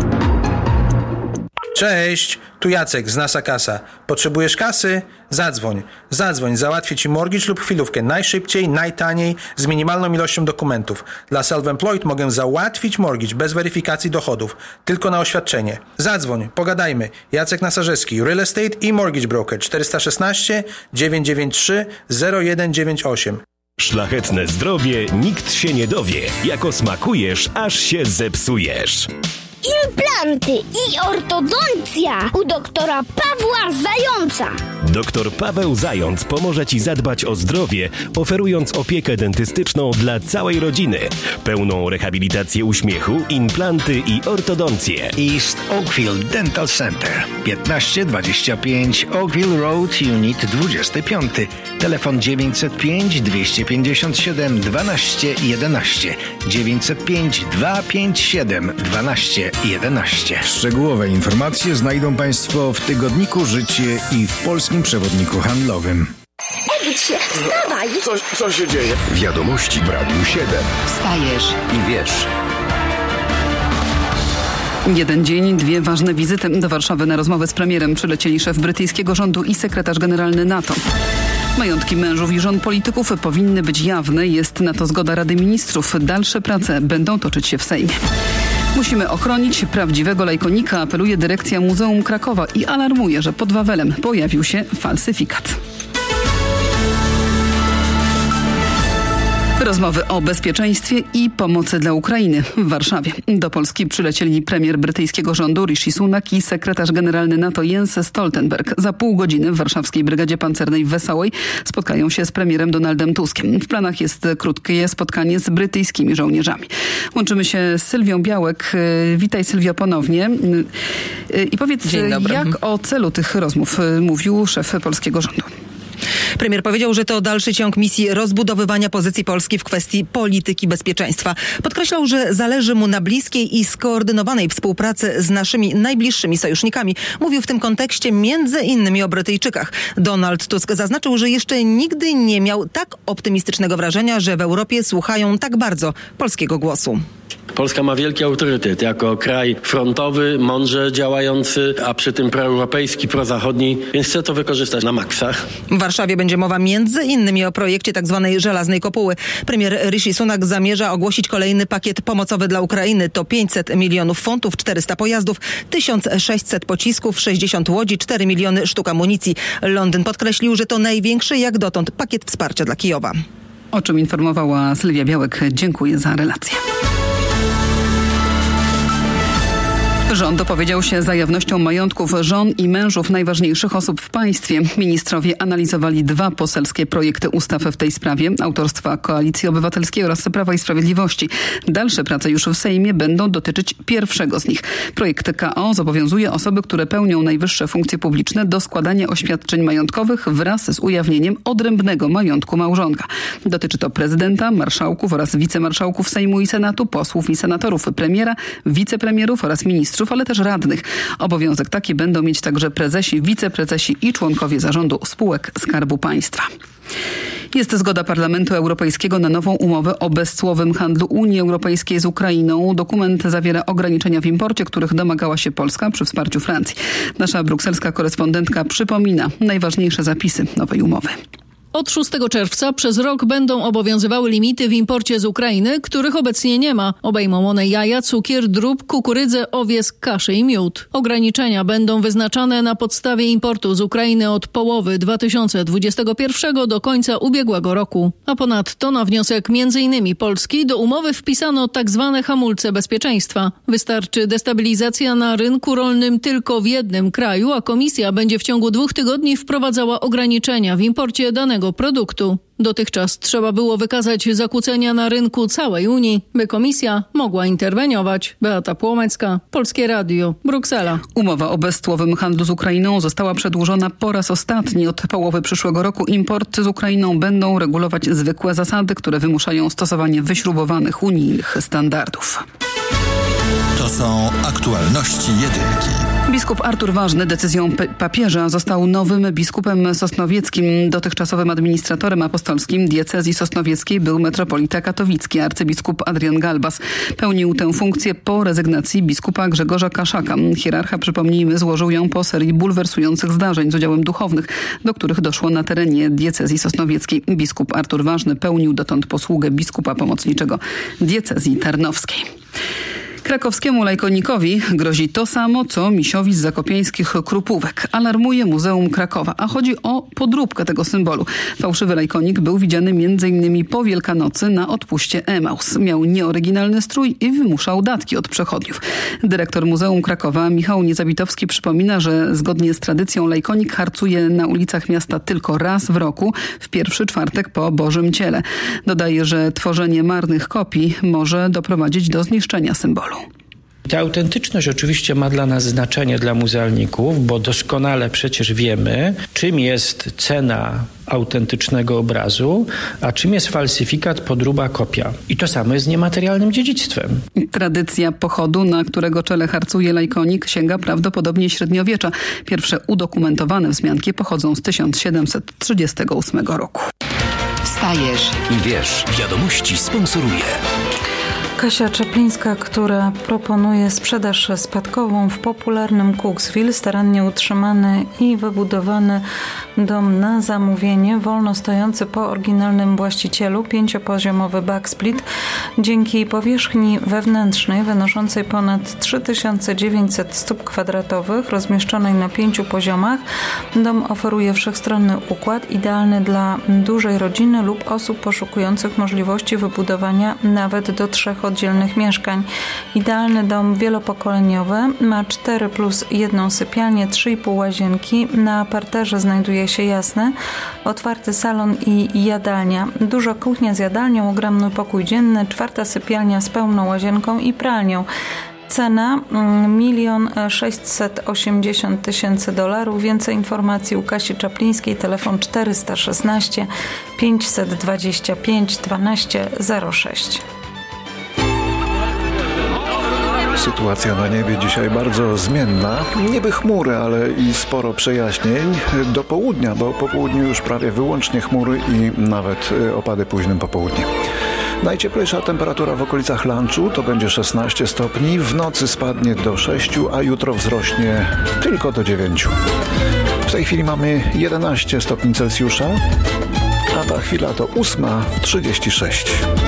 Cześć, tu Jacek z Nasa Kasa. Potrzebujesz kasy? Zadzwoń. Zadzwoń, załatwię Ci mortgage lub chwilówkę najszybciej, najtaniej, z minimalną ilością dokumentów. Dla self-employed mogę załatwić mortgage bez weryfikacji dochodów, tylko na oświadczenie. Zadzwoń, pogadajmy. Jacek Nasarzewski, Real Estate i Mortgage Broker czterysta szesnaście dziewięćset dziewięćdziesiąt trzy zero jeden dziewięćdziesiąt osiem. Szlachetne zdrowie nikt się nie dowie. Jak osmakujesz, aż się zepsujesz. Implanty i ortodoncja u doktora Pawła Zająca. Doktor Paweł Zając pomoże Ci zadbać o zdrowie, oferując opiekę dentystyczną dla całej rodziny. Pełną rehabilitację uśmiechu, implanty i ortodoncję. East Oakville Dental Center. piętnaście dwadzieścia pięć Oakville Road, Unit dwadzieścia pięć. Telefon dziewięćset pięć dwieście pięćdziesiąt siedem dwanaście jedenaście. dziewięćset pięć dwieście pięćdziesiąt siedem dwanaście jedenaście. Szczegółowe informacje znajdą Państwo w tygodniku Życie i w Polskim Przewodniku Handlowym. Budź się, wstawaj! Co, co się dzieje? Wiadomości w Radiu siedem. Wstajesz I wiesz. Jeden dzień, dwie ważne wizyty. Do Warszawy na rozmowę z premierem przylecieli szef brytyjskiego rządu i sekretarz generalny NATO. Majątki mężów i żon polityków powinny być jawne. Jest na to zgoda Rady Ministrów. Dalsze prace będą toczyć się w Sejmie. Musimy ochronić prawdziwego lajkonika, apeluje dyrekcja Muzeum Krakowa i alarmuje, że pod Wawelem pojawił się falsyfikat. Rozmowy o bezpieczeństwie i pomocy dla Ukrainy w Warszawie. Do Polski przylecieli premier brytyjskiego rządu Rishi Sunak i sekretarz generalny NATO Jens Stoltenberg. Za pół godziny w warszawskiej Brygadzie Pancernej w Wesołej spotkają się z premierem Donaldem Tuskiem. W planach jest krótkie spotkanie z brytyjskimi żołnierzami. Łączymy się z Sylwią Białek. Witaj, Sylwio, ponownie. I powiedz, jak o celu tych rozmów mówił szef polskiego rządu? Premier powiedział, że to dalszy ciąg misji rozbudowywania pozycji Polski w kwestii polityki bezpieczeństwa. Podkreślał, że zależy mu na bliskiej i skoordynowanej współpracy z naszymi najbliższymi sojusznikami. Mówił w tym kontekście między innymi o Brytyjczykach. Donald Tusk zaznaczył, że jeszcze nigdy nie miał tak optymistycznego wrażenia, że w Europie słuchają tak bardzo polskiego głosu. Polska ma wielki autorytet jako kraj frontowy, mądrze działający, a przy tym proeuropejski, prozachodni, więc chcę to wykorzystać na maksa. W Warszawie będzie mowa między innymi o projekcie tzw. żelaznej kopuły. Premier Rishi Sunak zamierza ogłosić kolejny pakiet pomocowy dla Ukrainy. To pięćset milionów funtów, czterysta pojazdów, tysiąc sześćset pocisków, sześćdziesiąt łodzi, cztery miliony sztuk amunicji. Londyn podkreślił, że to największy jak dotąd pakiet wsparcia dla Kijowa. O czym informowała Sylwia Białek. Dziękuję za relację. Rząd opowiedział się za jawnością majątków żon i mężów najważniejszych osób w państwie. Ministrowie analizowali dwa poselskie projekty ustaw w tej sprawie, autorstwa Koalicji Obywatelskiej oraz Prawa i Sprawiedliwości. Dalsze prace już w Sejmie będą dotyczyć pierwszego z nich. Projekt K O zobowiązuje osoby, które pełnią najwyższe funkcje publiczne do składania oświadczeń majątkowych wraz z ujawnieniem odrębnego majątku małżonka. Dotyczy to prezydenta, marszałków oraz wicemarszałków Sejmu i Senatu, posłów i senatorów, premiera, wicepremierów oraz ministrów, ale też radnych. Obowiązek taki będą mieć także prezesi, wiceprezesi i członkowie zarządu spółek Skarbu Państwa. Jest zgoda Parlamentu Europejskiego na nową umowę o bezcłowym handlu Unii Europejskiej z Ukrainą. Dokument zawiera ograniczenia w imporcie, których domagała się Polska przy wsparciu Francji. Nasza brukselska korespondentka przypomina najważniejsze zapisy nowej umowy. Od szóstego czerwca przez rok będą obowiązywały limity w imporcie z Ukrainy, których obecnie nie ma. Obejmą one jaja, cukier, drób, kukurydzę, owies, kaszę i miód. Ograniczenia będą wyznaczane na podstawie importu z Ukrainy od połowy dwa tysiące dwudziestego pierwszego do końca ubiegłego roku. A ponadto na wniosek między innymi Polski do umowy wpisano tak zwane hamulce bezpieczeństwa. Wystarczy destabilizacja na rynku rolnym tylko w jednym kraju, a Komisja będzie w ciągu dwóch tygodni wprowadzała ograniczenia w imporcie danego produktu. Dotychczas trzeba było wykazać zakłócenia na rynku całej Unii, by Komisja mogła interweniować. Beata Płomecka, Polskie Radio, Bruksela. Umowa o bezcłowym handlu z Ukrainą została przedłużona po raz ostatni. Od połowy przyszłego roku import z Ukrainą będą regulować zwykłe zasady, które wymuszają stosowanie wyśrubowanych unijnych standardów. To są aktualności jedynki. Biskup Artur Ważny decyzją papieża został nowym biskupem sosnowieckim. Dotychczasowym administratorem apostolskim diecezji sosnowieckiej był metropolita katowicki, arcybiskup Adrian Galbas. Pełnił tę funkcję po rezygnacji biskupa Grzegorza Kaszaka. Hierarcha, przypomnijmy, złożył ją po serii bulwersujących zdarzeń z udziałem duchownych, do których doszło na terenie diecezji sosnowieckiej. Biskup Artur Ważny pełnił dotąd posługę biskupa pomocniczego diecezji tarnowskiej. Krakowskiemu lajkonikowi grozi to samo, co misiowi z zakopiańskich Krupówek. Alarmuje Muzeum Krakowa, a chodzi o podróbkę tego symbolu. Fałszywy lajkonik był widziany między innymi po Wielkanocy na odpuście Emaus. Miał nieoryginalny strój i wymuszał datki od przechodniów. Dyrektor Muzeum Krakowa Michał Niezabitowski przypomina, że zgodnie z tradycją lajkonik harcuje na ulicach miasta tylko raz w roku, w pierwszy czwartek po Bożym Ciele. Dodaje, że tworzenie marnych kopii może doprowadzić do zniszczenia symbolu. Ta autentyczność oczywiście ma dla nas znaczenie, dla muzealników, bo doskonale przecież wiemy, czym jest cena autentycznego obrazu, a czym jest falsyfikat, podróba, kopia. I to samo jest z niematerialnym dziedzictwem. Tradycja pochodu, na którego czele harcuje lajkonik, sięga prawdopodobnie średniowiecza. Pierwsze udokumentowane wzmianki pochodzą z tysiąc siedemset trzydziestego ósmego roku. Wstajesz i wiesz. Wiadomości sponsoruje Kasia Czaplińska, która proponuje sprzedaż spadkową w popularnym Cooksville, starannie utrzymany i wybudowany dom na zamówienie, wolno stojący po oryginalnym właścicielu, pięciopoziomowy backsplit. Dzięki powierzchni wewnętrznej wynoszącej ponad trzy tysiące dziewięćset stóp kwadratowych, rozmieszczonej na pięciu poziomach, dom oferuje wszechstronny układ, idealny dla dużej rodziny lub osób poszukujących możliwości wybudowania nawet do trzech oddzielnych mieszkań. Idealny dom wielopokoleniowy, ma cztery plus jedną sypialnię, trzy i pół łazienki. Na parterze znajduje się jasny, otwarty salon i jadalnia. Duża kuchnia z jadalnią, ogromny pokój dzienny, czwarta sypialnia z pełną łazienką i pralnią. Cena milion sześćset osiemdziesiąt tysięcy dolarów. Więcej informacji u Kasi Czaplińskiej, telefon czterysta szesnaście pięćset dwadzieścia pięć dwanaście zero sześć. Sytuacja na niebie dzisiaj bardzo zmienna. Niby chmury, ale i sporo przejaśnień. Do południa, bo po południu już prawie wyłącznie chmury i nawet opady późnym popołudniem. Najcieplejsza temperatura w okolicach lunchu to będzie szesnaście stopni. W nocy spadnie do sześciu, a jutro wzrośnie tylko do dziewięciu. W tej chwili mamy jedenaście stopni Celsjusza, a ta chwila to ósma trzydzieści sześć.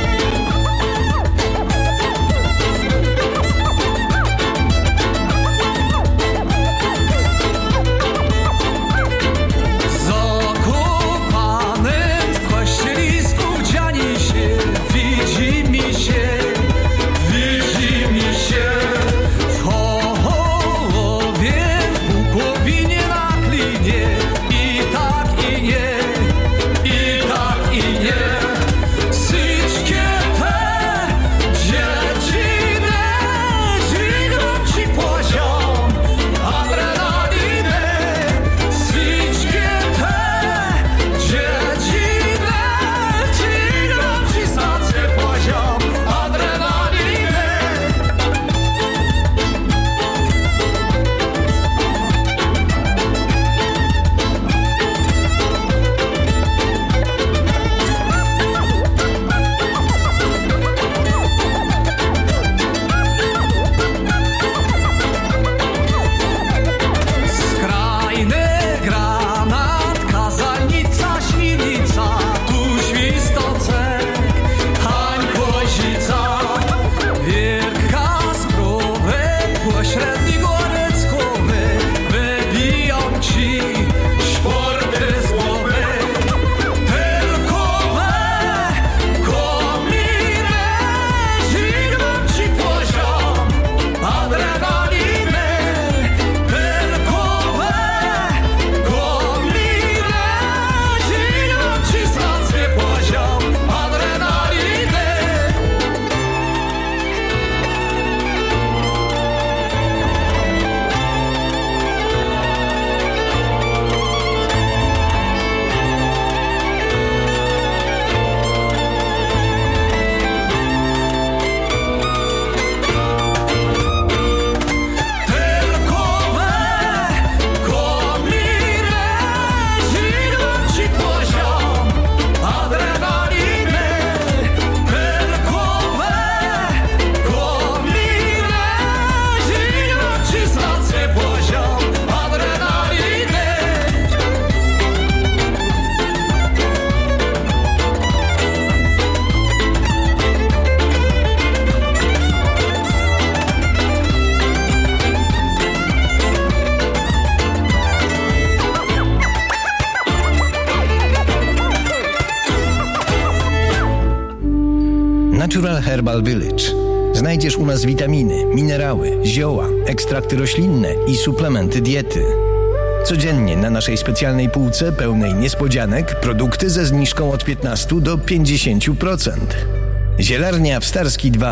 Natural Herbal Village. Znajdziesz u nas witaminy, minerały, zioła, ekstrakty roślinne i suplementy diety. Codziennie na naszej specjalnej półce pełnej niespodzianek produkty ze zniżką od piętnastu do pięćdziesięciu procent. Zielarnia Wstarski dwa.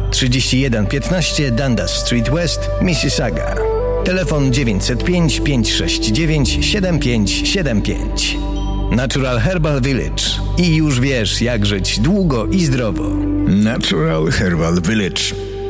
trzydzieści jeden piętnaście Dundas Street West, Mississauga. Telefon dziewięćset pięć, pięćset sześćdziesiąt dziewięć, siedem pięć siedem pięć. Natural Herbal Village. I już wiesz, jak żyć długo i zdrowo. Natural Herbal Village.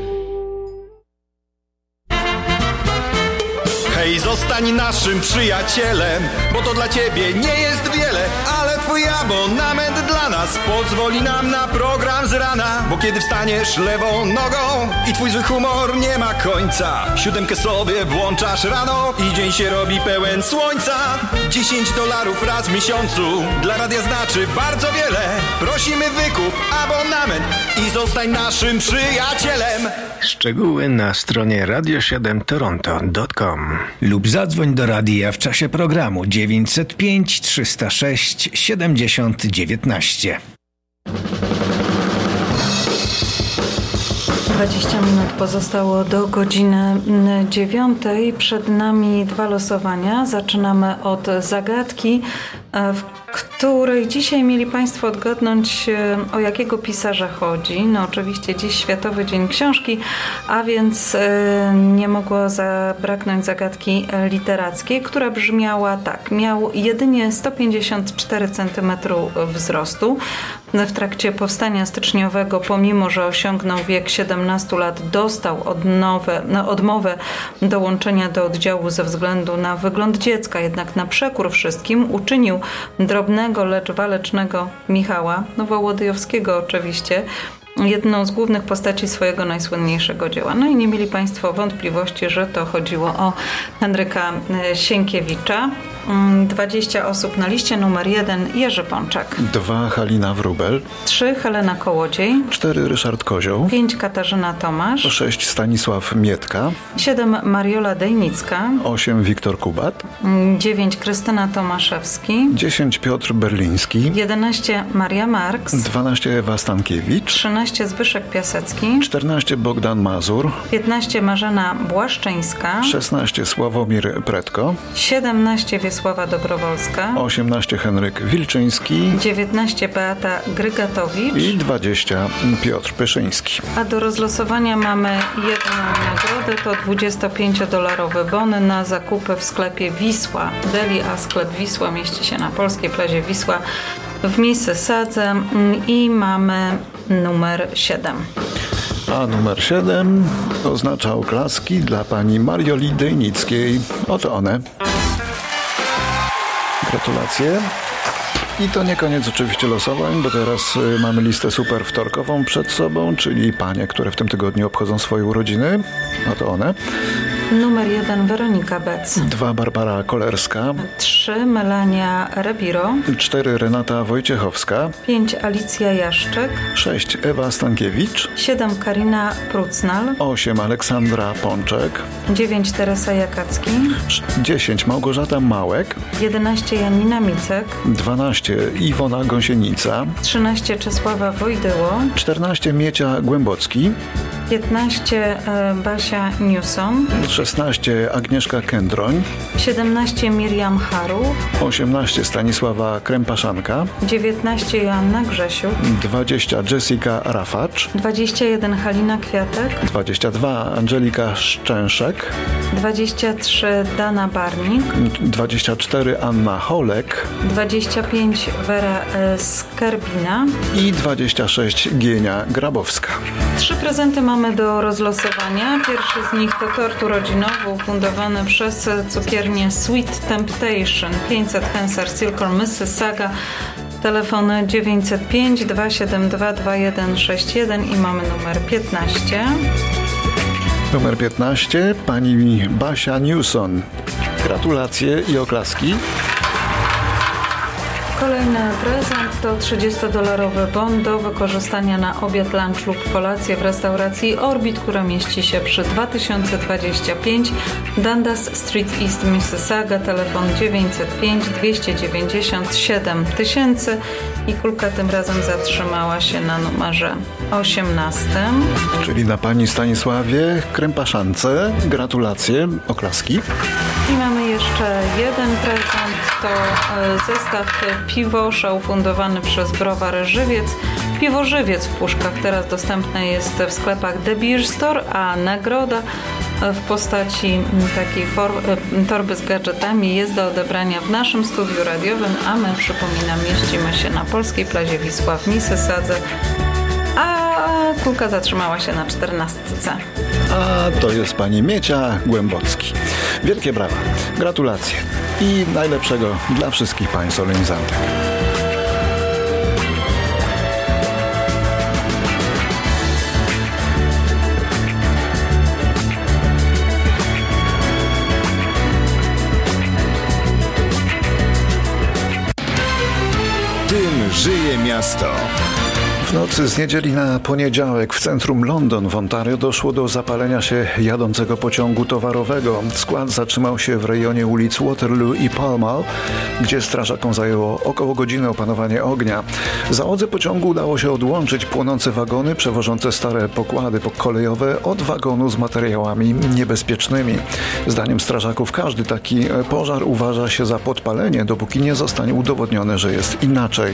Hej, zostań naszym przyjacielem, bo to dla ciebie nie jest wiele, ale twój abonament dla nas pozwoli nam na program z rana. Bo kiedy wstaniesz lewą nogą i twój zły humor nie ma końca, siódemkę sobie włączasz rano i dzień się robi pełen słońca. dziesięć dolarów raz w miesiącu dla radia znaczy bardzo wiele. Prosimy, wykup abonament i zostań naszym przyjacielem. Szczegóły na stronie radio siedem toronto kropka com lub zadzwoń do radia w czasie programu dziewięćset pięć, trzysta sześć, siedemdziesiąt dziewiętnaście. dwadzieścia minut pozostało do godziny dziewiątej. Przed nami dwa losowania. Zaczynamy od zagadki, w której dzisiaj mieli Państwo odgadnąć, o jakiego pisarza chodzi. No oczywiście dziś Światowy Dzień Książki, a więc nie mogło zabraknąć zagadki literackiej, która brzmiała tak. Miał jedynie sto pięćdziesiąt cztery centymetry wzrostu. W trakcie powstania styczniowego, pomimo że osiągnął wiek siedemnastu lat, dostał odnowę, no, odmowę dołączenia do oddziału ze względu na wygląd dziecka. Jednak na przekór wszystkim uczynił drobnego, lecz walecznego Michała, no Wołodyjowskiego oczywiście, jedną z głównych postaci swojego najsłynniejszego dzieła. No i nie mieli Państwo wątpliwości, że to chodziło o Henryka Sienkiewicza. dwadzieścia osób na liście. Numer jeden Jerzy Pączak. dwa Halina Wróbel. trzy Helena Kołodziej. cztery Ryszard Kozioł. pięć Katarzyna Tomasz. sześć Stanisław Mietka. siedem Mariola Dejnicka. osiem Wiktor Kubat. dziewięć Krystyna Tomaszewski. dziesięć Piotr Berliński. jedenaście Maria Marks. dwanaście Ewa Stankiewicz. trzynaście Zbyszek Piasecki. czternaście Bogdan Mazur. piętnaście Marzena Błaszczyńska. szesnaście Sławomir Pretko. siedemnaście Wiesława Dobrowolska. osiemnaście Henryk Wilczyński. dziewiętnaście Beata Grygatowicz. I dwadzieścia Piotr Pyszyński. A do rozlosowania mamy jedną nagrodę. To dwudziestopięciodolarowy bon na zakupy w sklepie Wisła Deli, a sklep Wisła mieści się na polskiej plaży Wisła w Mississadze i mamy numer siedem. A numer siedem oznacza oklaski dla pani Marioli Dejnickiej. Oto one. Gratulacje. I to nie koniec oczywiście losowań, bo teraz y, mamy listę super wtorkową przed sobą, czyli panie, które w tym tygodniu obchodzą swoje urodziny. Oto one. Numer jeden Weronika Bec. dwa Barbara Kolerska. trzy Melania Rebiro. cztery Renata Wojciechowska. pięć Alicja Jaszczyk. sześć Ewa Stankiewicz. siedem Karina Prucnal. osiem Aleksandra Pączek. dziewięć Teresa Jakacki. dziesięć Małgorzata Małek. jedenaście Janina Micek. dwanaście Iwona Gąsienica. trzynaście Czesława Wojdyło. czternaście Miecia Głębocki. piętnaście Basia Newson. szesnaście Agnieszka Kędroń. siedemnaście Miriam Harów. osiemnaście Stanisława Krępaszanka. dziewiętnaście Joanna Grzesiuk. dwadzieścia Jessica Rafacz. dwadzieścia jeden Halina Kwiatek. dwadzieścia dwa Angelika Szczęszek. dwadzieścia trzy Dana Barnik. dwadzieścia cztery Anna Holek. dwadzieścia pięć Wera Skerbina. I dwadzieścia sześć Gienia Grabowska. Trzy prezenty mamy do rozlosowania. Pierwszy z nich to tort urodzinowy ufundowany przez cukiernię Sweet Temptation. pięćset Hensar Circle Mississauga. Telefon dziewięćset pięć, dwieście siedemdziesiąt dwa, dwa jeden sześć jeden i mamy numer piętnaście. Numer piętnaście pani Basia Newson. Gratulacje i oklaski. Kolejny prezent to trzydziestodolarowy bon do wykorzystania na obiad, lunch lub kolację w restauracji Orbit, która mieści się przy dwa tysiące dwadzieścia pięć Dundas Street East Mississauga. Telefon dziewięćset pięć, dwieście dziewięćdziesiąt siedem tysięcy i kulka tym razem zatrzymała się na numerze osiemnastym. Czyli na pani Stanisławie Krępaszance. Gratulacje, oklaski. I mamy jeszcze jeden prezent, to zestaw piwosza ufundowany przez browar Żywiec. Piwo Żywiec w puszkach teraz dostępne jest w sklepach The Beer Store, a nagroda w postaci takiej for, torby z gadżetami jest do odebrania w naszym studiu radiowym, a my, przypominam, mieścimy się na Polskiej Plazie Wisła w Mississadze, a kulka zatrzymała się na czternastce. A to jest pani Miecia Głębocki. Wielkie brawa, gratulacje i najlepszego dla wszystkich pań solenizantek. Tym żyje miasto. W nocy z niedzieli na poniedziałek w centrum London w Ontario doszło do zapalenia się jadącego pociągu towarowego. Skład zatrzymał się w rejonie ulic Waterloo i Pall Mall, gdzie strażakom zajęło około godziny opanowanie ognia. Załodze pociągu udało się odłączyć płonące wagony przewożące stare pokłady kolejowe od wagonu z materiałami niebezpiecznymi. Zdaniem strażaków każdy taki pożar uważa się za podpalenie, dopóki nie zostanie udowodnione, że jest inaczej.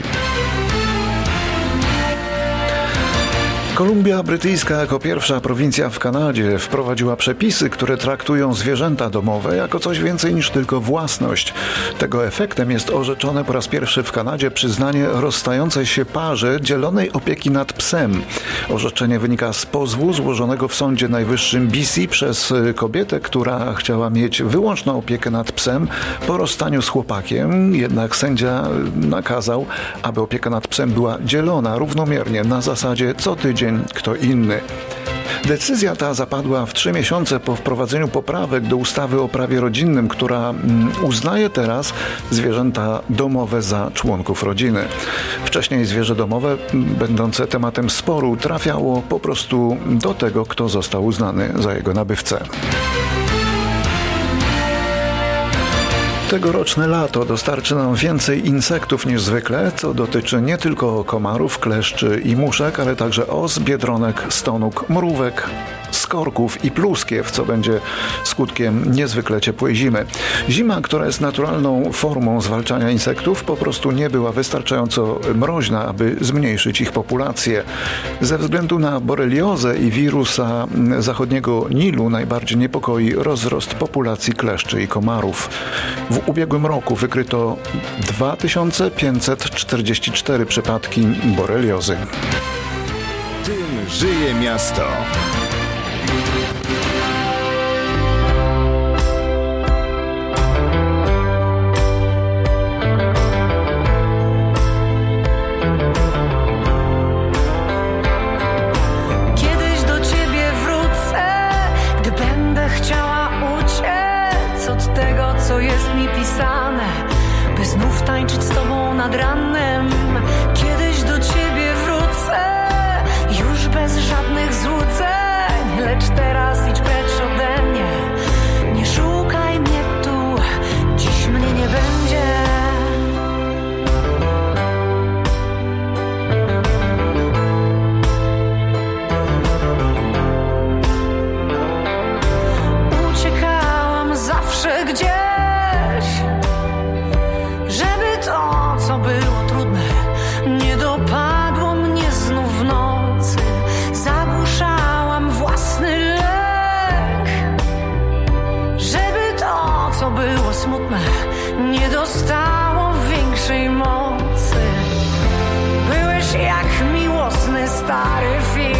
Kolumbia Brytyjska jako pierwsza prowincja w Kanadzie wprowadziła przepisy, które traktują zwierzęta domowe jako coś więcej niż tylko własność. Tego efektem jest orzeczone po raz pierwszy w Kanadzie przyznanie rozstającej się parze dzielonej opieki nad psem. Orzeczenie wynika z pozwu złożonego w Sądzie Najwyższym B C przez kobietę, która chciała mieć wyłączną opiekę nad psem po rozstaniu z chłopakiem, jednak sędzia nakazał, aby opieka nad psem była dzielona równomiernie na zasadzie co tydzień kto inny. Decyzja ta zapadła w trzy miesiące po wprowadzeniu poprawek do ustawy o prawie rodzinnym, która uznaje teraz zwierzęta domowe za członków rodziny. Wcześniej zwierzę domowe, będące tematem sporu, trafiało po prostu do tego, kto został uznany za jego nabywcę. Tegoroczne lato dostarczy nam więcej insektów niż zwykle, co dotyczy nie tylko komarów, kleszczy i muszek, ale także os, biedronek, stonóg, mrówek, skorków i pluskiew, co będzie skutkiem niezwykle ciepłej zimy. Zima, która jest naturalną formą zwalczania insektów, po prostu nie była wystarczająco mroźna, aby zmniejszyć ich populację. Ze względu na boreliozę i wirusa zachodniego Nilu najbardziej niepokoi rozrost populacji kleszczy i komarów. W ubiegłym roku wykryto dwa tysiące pięćset czterdzieści cztery przypadki boreliozy. Tym żyje miasto. Kiedyś do ciebie wrócę, gdy będę chciała uciec od tego, co jest mi pisane, by znów tańczyć z tobą nad ranem. Kiedyś do ciebie wrócę, już bez żadnych złudzeń, lecz teraz idź precz ode mnie. Nie szukaj mnie tu, dziś mnie nie będzie. Uciekałam zawsze gdzieś, żeby to, co było trudne, nie dopadło mnie znów w nocy. Zagłuszałam własny lęk, żeby to, co było smutne, nie dostało większej mocy. Byłeś jak miłosny stary film.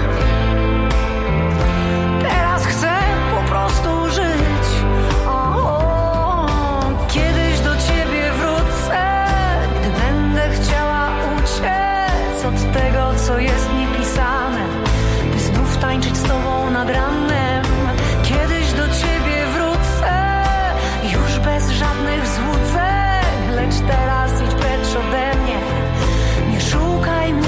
Teraz chcę po prostu żyć. O, o, kiedyś do ciebie wrócę, gdy będę chciała uciec od tego, co jest mi pisane, by znów tańczyć z tobą nad ranem. Kiedyś do ciebie wrócę, już bez żadnych złudzeń, lecz teraz idź precz ode mnie. Nie szukaj mnie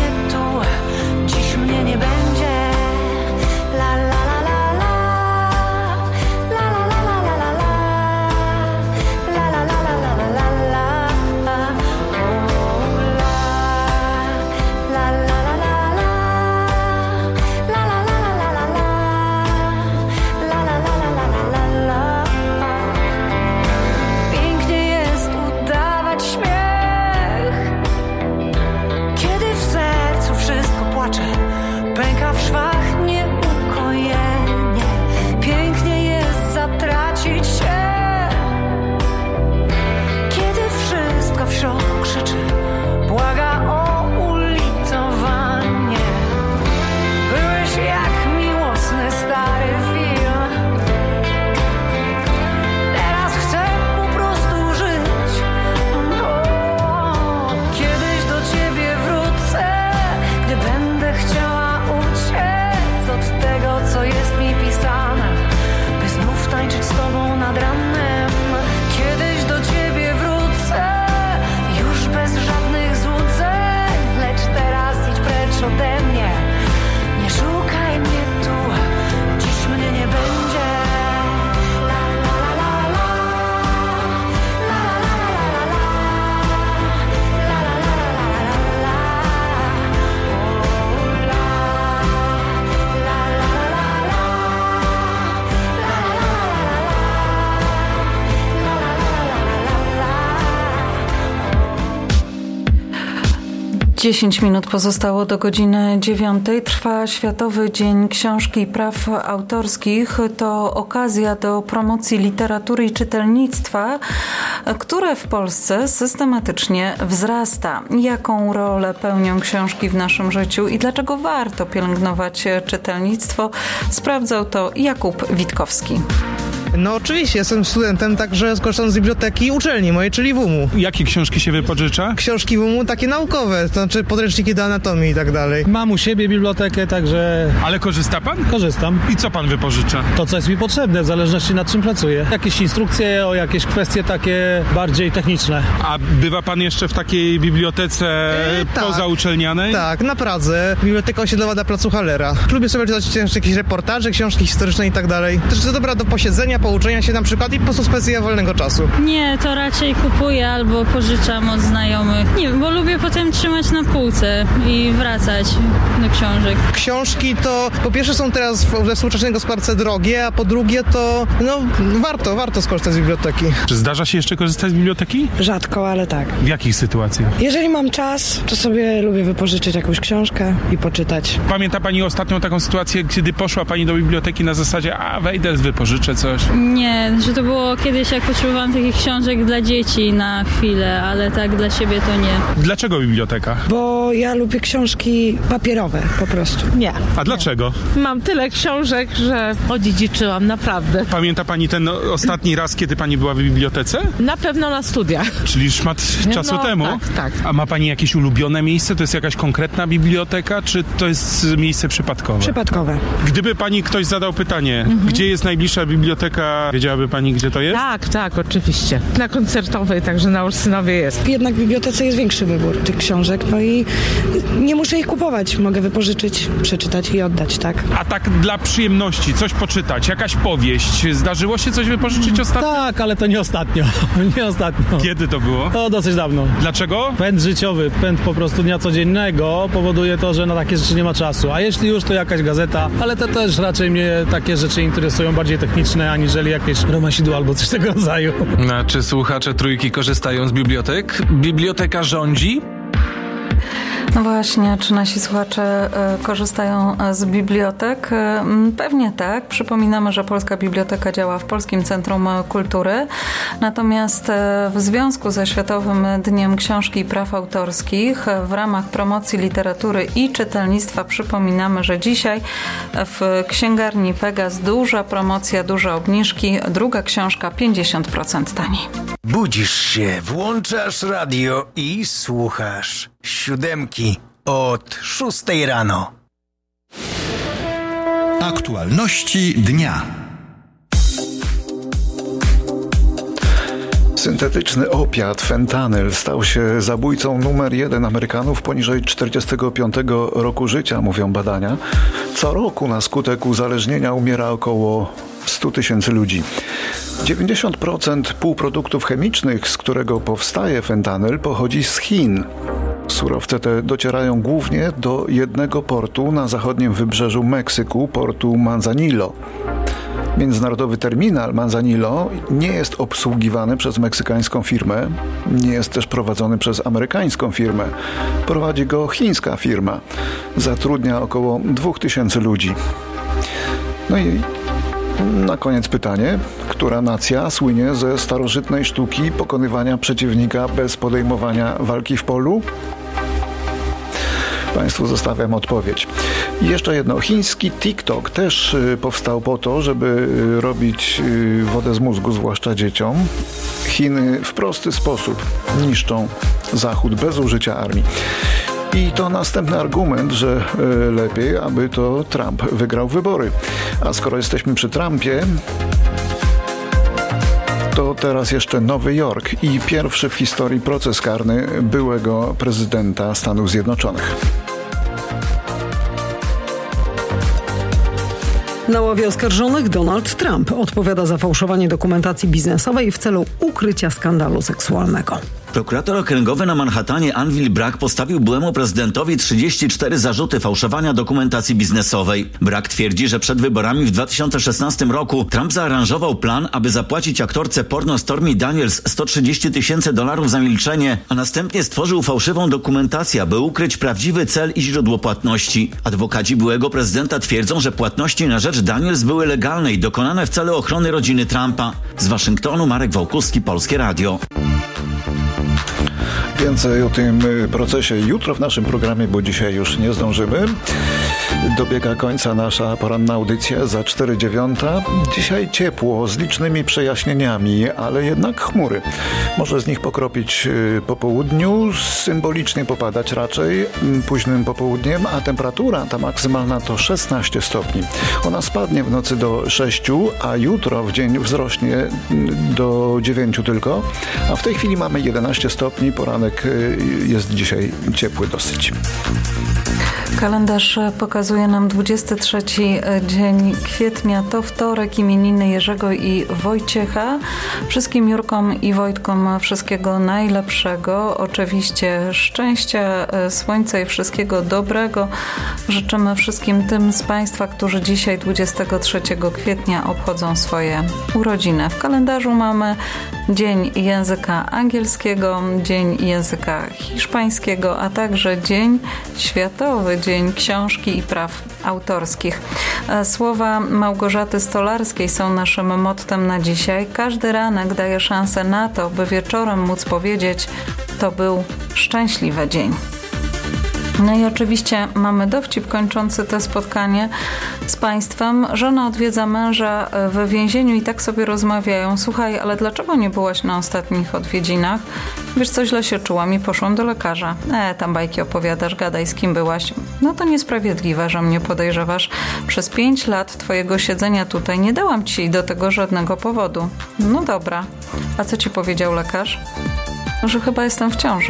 dziesięć minut pozostało do godziny dziewiątej. Trwa Światowy Dzień Książki i Praw Autorskich. To okazja do promocji literatury i czytelnictwa, które w Polsce systematycznie wzrasta. Jaką rolę pełnią książki w naszym życiu i dlaczego warto pielęgnować czytelnictwo? Sprawdzał to Jakub Witkowski. No oczywiście, jestem studentem, także skorzystam z biblioteki uczelni mojej, czyli W U M-u. Jakie książki się wypożycza? Książki W U M U takie naukowe, to znaczy podręczniki do anatomii i tak dalej. Mam u siebie bibliotekę, także... Ale korzysta pan? Korzystam. I co pan wypożycza? To, co jest mi potrzebne, w zależności nad czym pracuję. Jakieś instrukcje o jakieś kwestie takie bardziej techniczne. A bywa pan jeszcze w takiej bibliotece e, tak, pozauczelnianej? Tak, na Pradze. Biblioteka osiedlowa na placu Hallera. Lubię sobie czytać jakieś reportaże, książki historyczne i tak dalej. Też to dobra do posiedzenia, pouczenia się na przykład i po prostu specyja wolnego czasu. Nie, to raczej kupuję albo pożyczam od znajomych. Nie wiem, bo lubię potem trzymać na półce i wracać do książek. Książki to po pierwsze są teraz we współczesnej gospodarce drogie, a po drugie to no warto, warto skorzystać z biblioteki. Czy zdarza się jeszcze korzystać z biblioteki? Rzadko, ale tak. W jakich sytuacjach? Jeżeli mam czas, to sobie lubię wypożyczyć jakąś książkę i poczytać. Pamięta pani ostatnią taką sytuację, kiedy poszła pani do biblioteki na zasadzie, a wejdę, wypożyczę coś? Nie, że to było kiedyś, jak potrzebowałam takich książek dla dzieci na chwilę, ale tak dla siebie to nie. Dlaczego biblioteka? Bo ja lubię książki papierowe po prostu. Nie. A dlaczego? Mam tyle książek, że odziedziczyłam, naprawdę. Pamięta pani ten ostatni raz, kiedy pani była w bibliotece? Na pewno na studiach. Czyli szmat czasu no, temu? Tak, tak. A ma pani jakieś ulubione miejsce? To jest jakaś konkretna biblioteka, czy to jest miejsce przypadkowe? Przypadkowe. Gdyby pani ktoś zadał pytanie, mhm. gdzie jest najbliższa biblioteka, wiedziałaby pani, gdzie to jest? Tak, tak, oczywiście. Na Koncertowej, także na Ursynowie jest. Jednak w bibliotece jest większy wybór tych książek, no i nie muszę ich kupować. Mogę wypożyczyć, przeczytać i oddać, tak? A tak dla przyjemności, coś poczytać, jakaś powieść. Zdarzyło się coś wypożyczyć ostatnio? Tak, ale to nie ostatnio. nie ostatnio. Kiedy to było? To dosyć dawno. Dlaczego? Pęd życiowy, pęd po prostu dnia codziennego powoduje to, że na takie rzeczy nie ma czasu. A jeśli już, to jakaś gazeta, ale to też raczej mnie takie rzeczy interesują, bardziej techniczne, aniżeli jakieś romasidło albo coś tego rodzaju. A czy słuchacze Trójki korzystają z bibliotek? Biblioteka rządzi? No właśnie, czy nasi słuchacze korzystają z bibliotek? Pewnie tak. Przypominamy, że Polska Biblioteka działa w Polskim Centrum Kultury. Natomiast w związku ze Światowym Dniem Książki i Praw Autorskich w ramach promocji literatury i czytelnictwa przypominamy, że dzisiaj w księgarni Pegas duża promocja, duże obniżki. Druga książka pięćdziesiąt procent taniej. Budzisz się, włączasz radio i słuchasz siódemki od szóstej rano. Aktualności dnia. Syntetyczny opiat fentanyl stał się zabójcą numer jeden Amerykanów poniżej czterdziestego piątego roku życia, mówią badania. Co roku na skutek uzależnienia umiera około sto tysięcy ludzi. dziewięćdziesiąt procent półproduktów chemicznych, z którego powstaje fentanyl, pochodzi z Chin. Surowce te docierają głównie do jednego portu na zachodnim wybrzeżu Meksyku, portu Manzanillo. Międzynarodowy terminal Manzanillo nie jest obsługiwany przez meksykańską firmę, nie jest też prowadzony przez amerykańską firmę. Prowadzi go chińska firma. Zatrudnia około dwóch tysięcy ludzi. No i na koniec pytanie, która nacja słynie ze starożytnej sztuki pokonywania przeciwnika bez podejmowania walki w polu? Państwu zostawiam odpowiedź. I jeszcze jedno. Chiński TikTok też powstał po to, żeby robić wodę z mózgu, zwłaszcza dzieciom. Chiny w prosty sposób niszczą Zachód bez użycia armii. I to następny argument, że lepiej, aby to Trump wygrał wybory. A skoro jesteśmy przy Trumpie, to teraz jeszcze Nowy Jork i pierwszy w historii proces karny byłego prezydenta Stanów Zjednoczonych. Na ławie oskarżonych Donald Trump odpowiada za fałszowanie dokumentacji biznesowej w celu ukrycia skandalu seksualnego. Prokurator okręgowy na Manhattanie Anvil Bragg postawił byłemu prezydentowi trzydzieści cztery zarzuty fałszowania dokumentacji biznesowej. Bragg twierdzi, że przed wyborami w dwa tysiące szesnastym roku Trump zaaranżował plan, aby zapłacić aktorce porno Stormy Daniels sto trzydzieści tysięcy dolarów za milczenie, a następnie stworzył fałszywą dokumentację, aby ukryć prawdziwy cel i źródło płatności. Adwokaci byłego prezydenta twierdzą, że płatności na rzecz Daniels były legalne i dokonane w celu ochrony rodziny Trumpa. Z Waszyngtonu Marek Wałkuski, Polskie Radio. Więcej o tym procesie jutro w naszym programie, bo dzisiaj już nie zdążymy. Dobiega końca nasza poranna audycja za cztery dziewiąta. Dzisiaj ciepło, z licznymi przejaśnieniami, ale jednak chmury. Może z nich pokropić po południu, symbolicznie popadać raczej późnym popołudniem, a temperatura ta maksymalna to szesnaście stopni. Ona spadnie w nocy do sześciu, a jutro w dzień wzrośnie do dziewięciu tylko, a w tej chwili mamy jedenaście stopni. Poranek jest dzisiaj ciepły dosyć. Kalendarz pokazuje nam dwudziesty trzeci dzień kwietnia. To wtorek, imieniny Jerzego i Wojciecha. Wszystkim Jurkom i Wojtkom wszystkiego najlepszego. Oczywiście szczęścia, słońca i wszystkiego dobrego. Życzymy wszystkim tym z Państwa, którzy dzisiaj dwudziestego trzeciego kwietnia obchodzą swoje urodziny. W kalendarzu mamy Dzień Języka Angielskiego, Dzień Języka Hiszpańskiego, a także Dzień Światowy, Dzień Książki i Praw Autorskich. Słowa Małgorzaty Stolarskiej są naszym mottem na dzisiaj. Każdy ranek daje szansę na to, by wieczorem móc powiedzieć: to był szczęśliwy dzień. No i oczywiście mamy dowcip kończący to spotkanie z Państwem. Żona odwiedza męża w więzieniu i tak sobie rozmawiają. Słuchaj, ale dlaczego nie byłaś na ostatnich odwiedzinach? Wiesz co, źle się czułam i poszłam do lekarza. E, tam bajki opowiadasz, gadaj, z kim byłaś. No to niesprawiedliwe, że mnie podejrzewasz. Przez pięć lat twojego siedzenia tutaj nie dałam ci do tego żadnego powodu. No dobra. A co ci powiedział lekarz? Że chyba jestem w ciąży.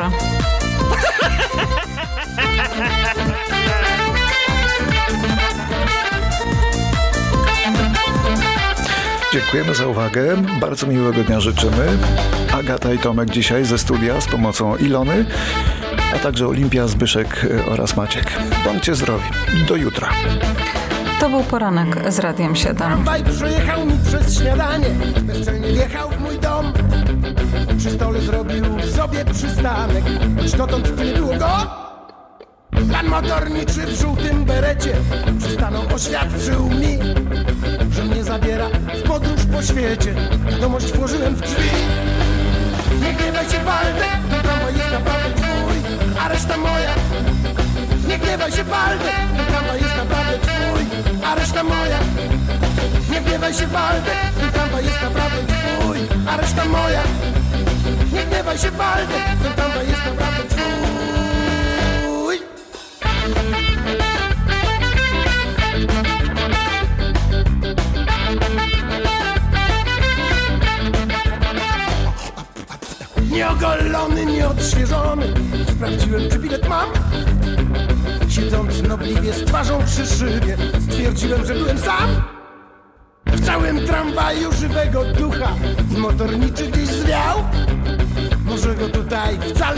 Dziękujemy za uwagę. Bardzo miłego dnia życzymy. Agata i Tomek dzisiaj ze studia z pomocą Ilony, a także Olimpia, Zbyszek oraz Maciek. Bądźcie zdrowi. Do jutra. To był poranek z Radiem siedem. Tramwaj przejechał mi przez śniadanie, bezczelnie wjechał w mój dom. Przy stole zrobił sobie przystanek, choć dotąd tu nie było go. Pan motorniczy w żółtym berecie przystanął, oświadczył mi, że mnie zabiera w podróż po świecie. Wiadomość włożyłem w drzwi. Nie gniewaj się, Waldek, ten tramwaj jest naprawdę twój, a reszta moja. Nie gniewaj się, Waldek, ten tramwaj jest naprawdę twój, a reszta moja. Nie gniewaj się, Waldek, ten tramwaj jest naprawdę twój, a reszta moja. Nie gniewaj się, Waldek, ten tramwaj jest naprawdę twój. Nieogolony, nieodświeżony, sprawdziłem, czy bilet mam. Siedząc nobliwie z twarzą przy szybie, stwierdziłem, że byłem sam. W całym tramwaju żywego ducha i motorniczy gdzieś zwiał. Może go tutaj wcale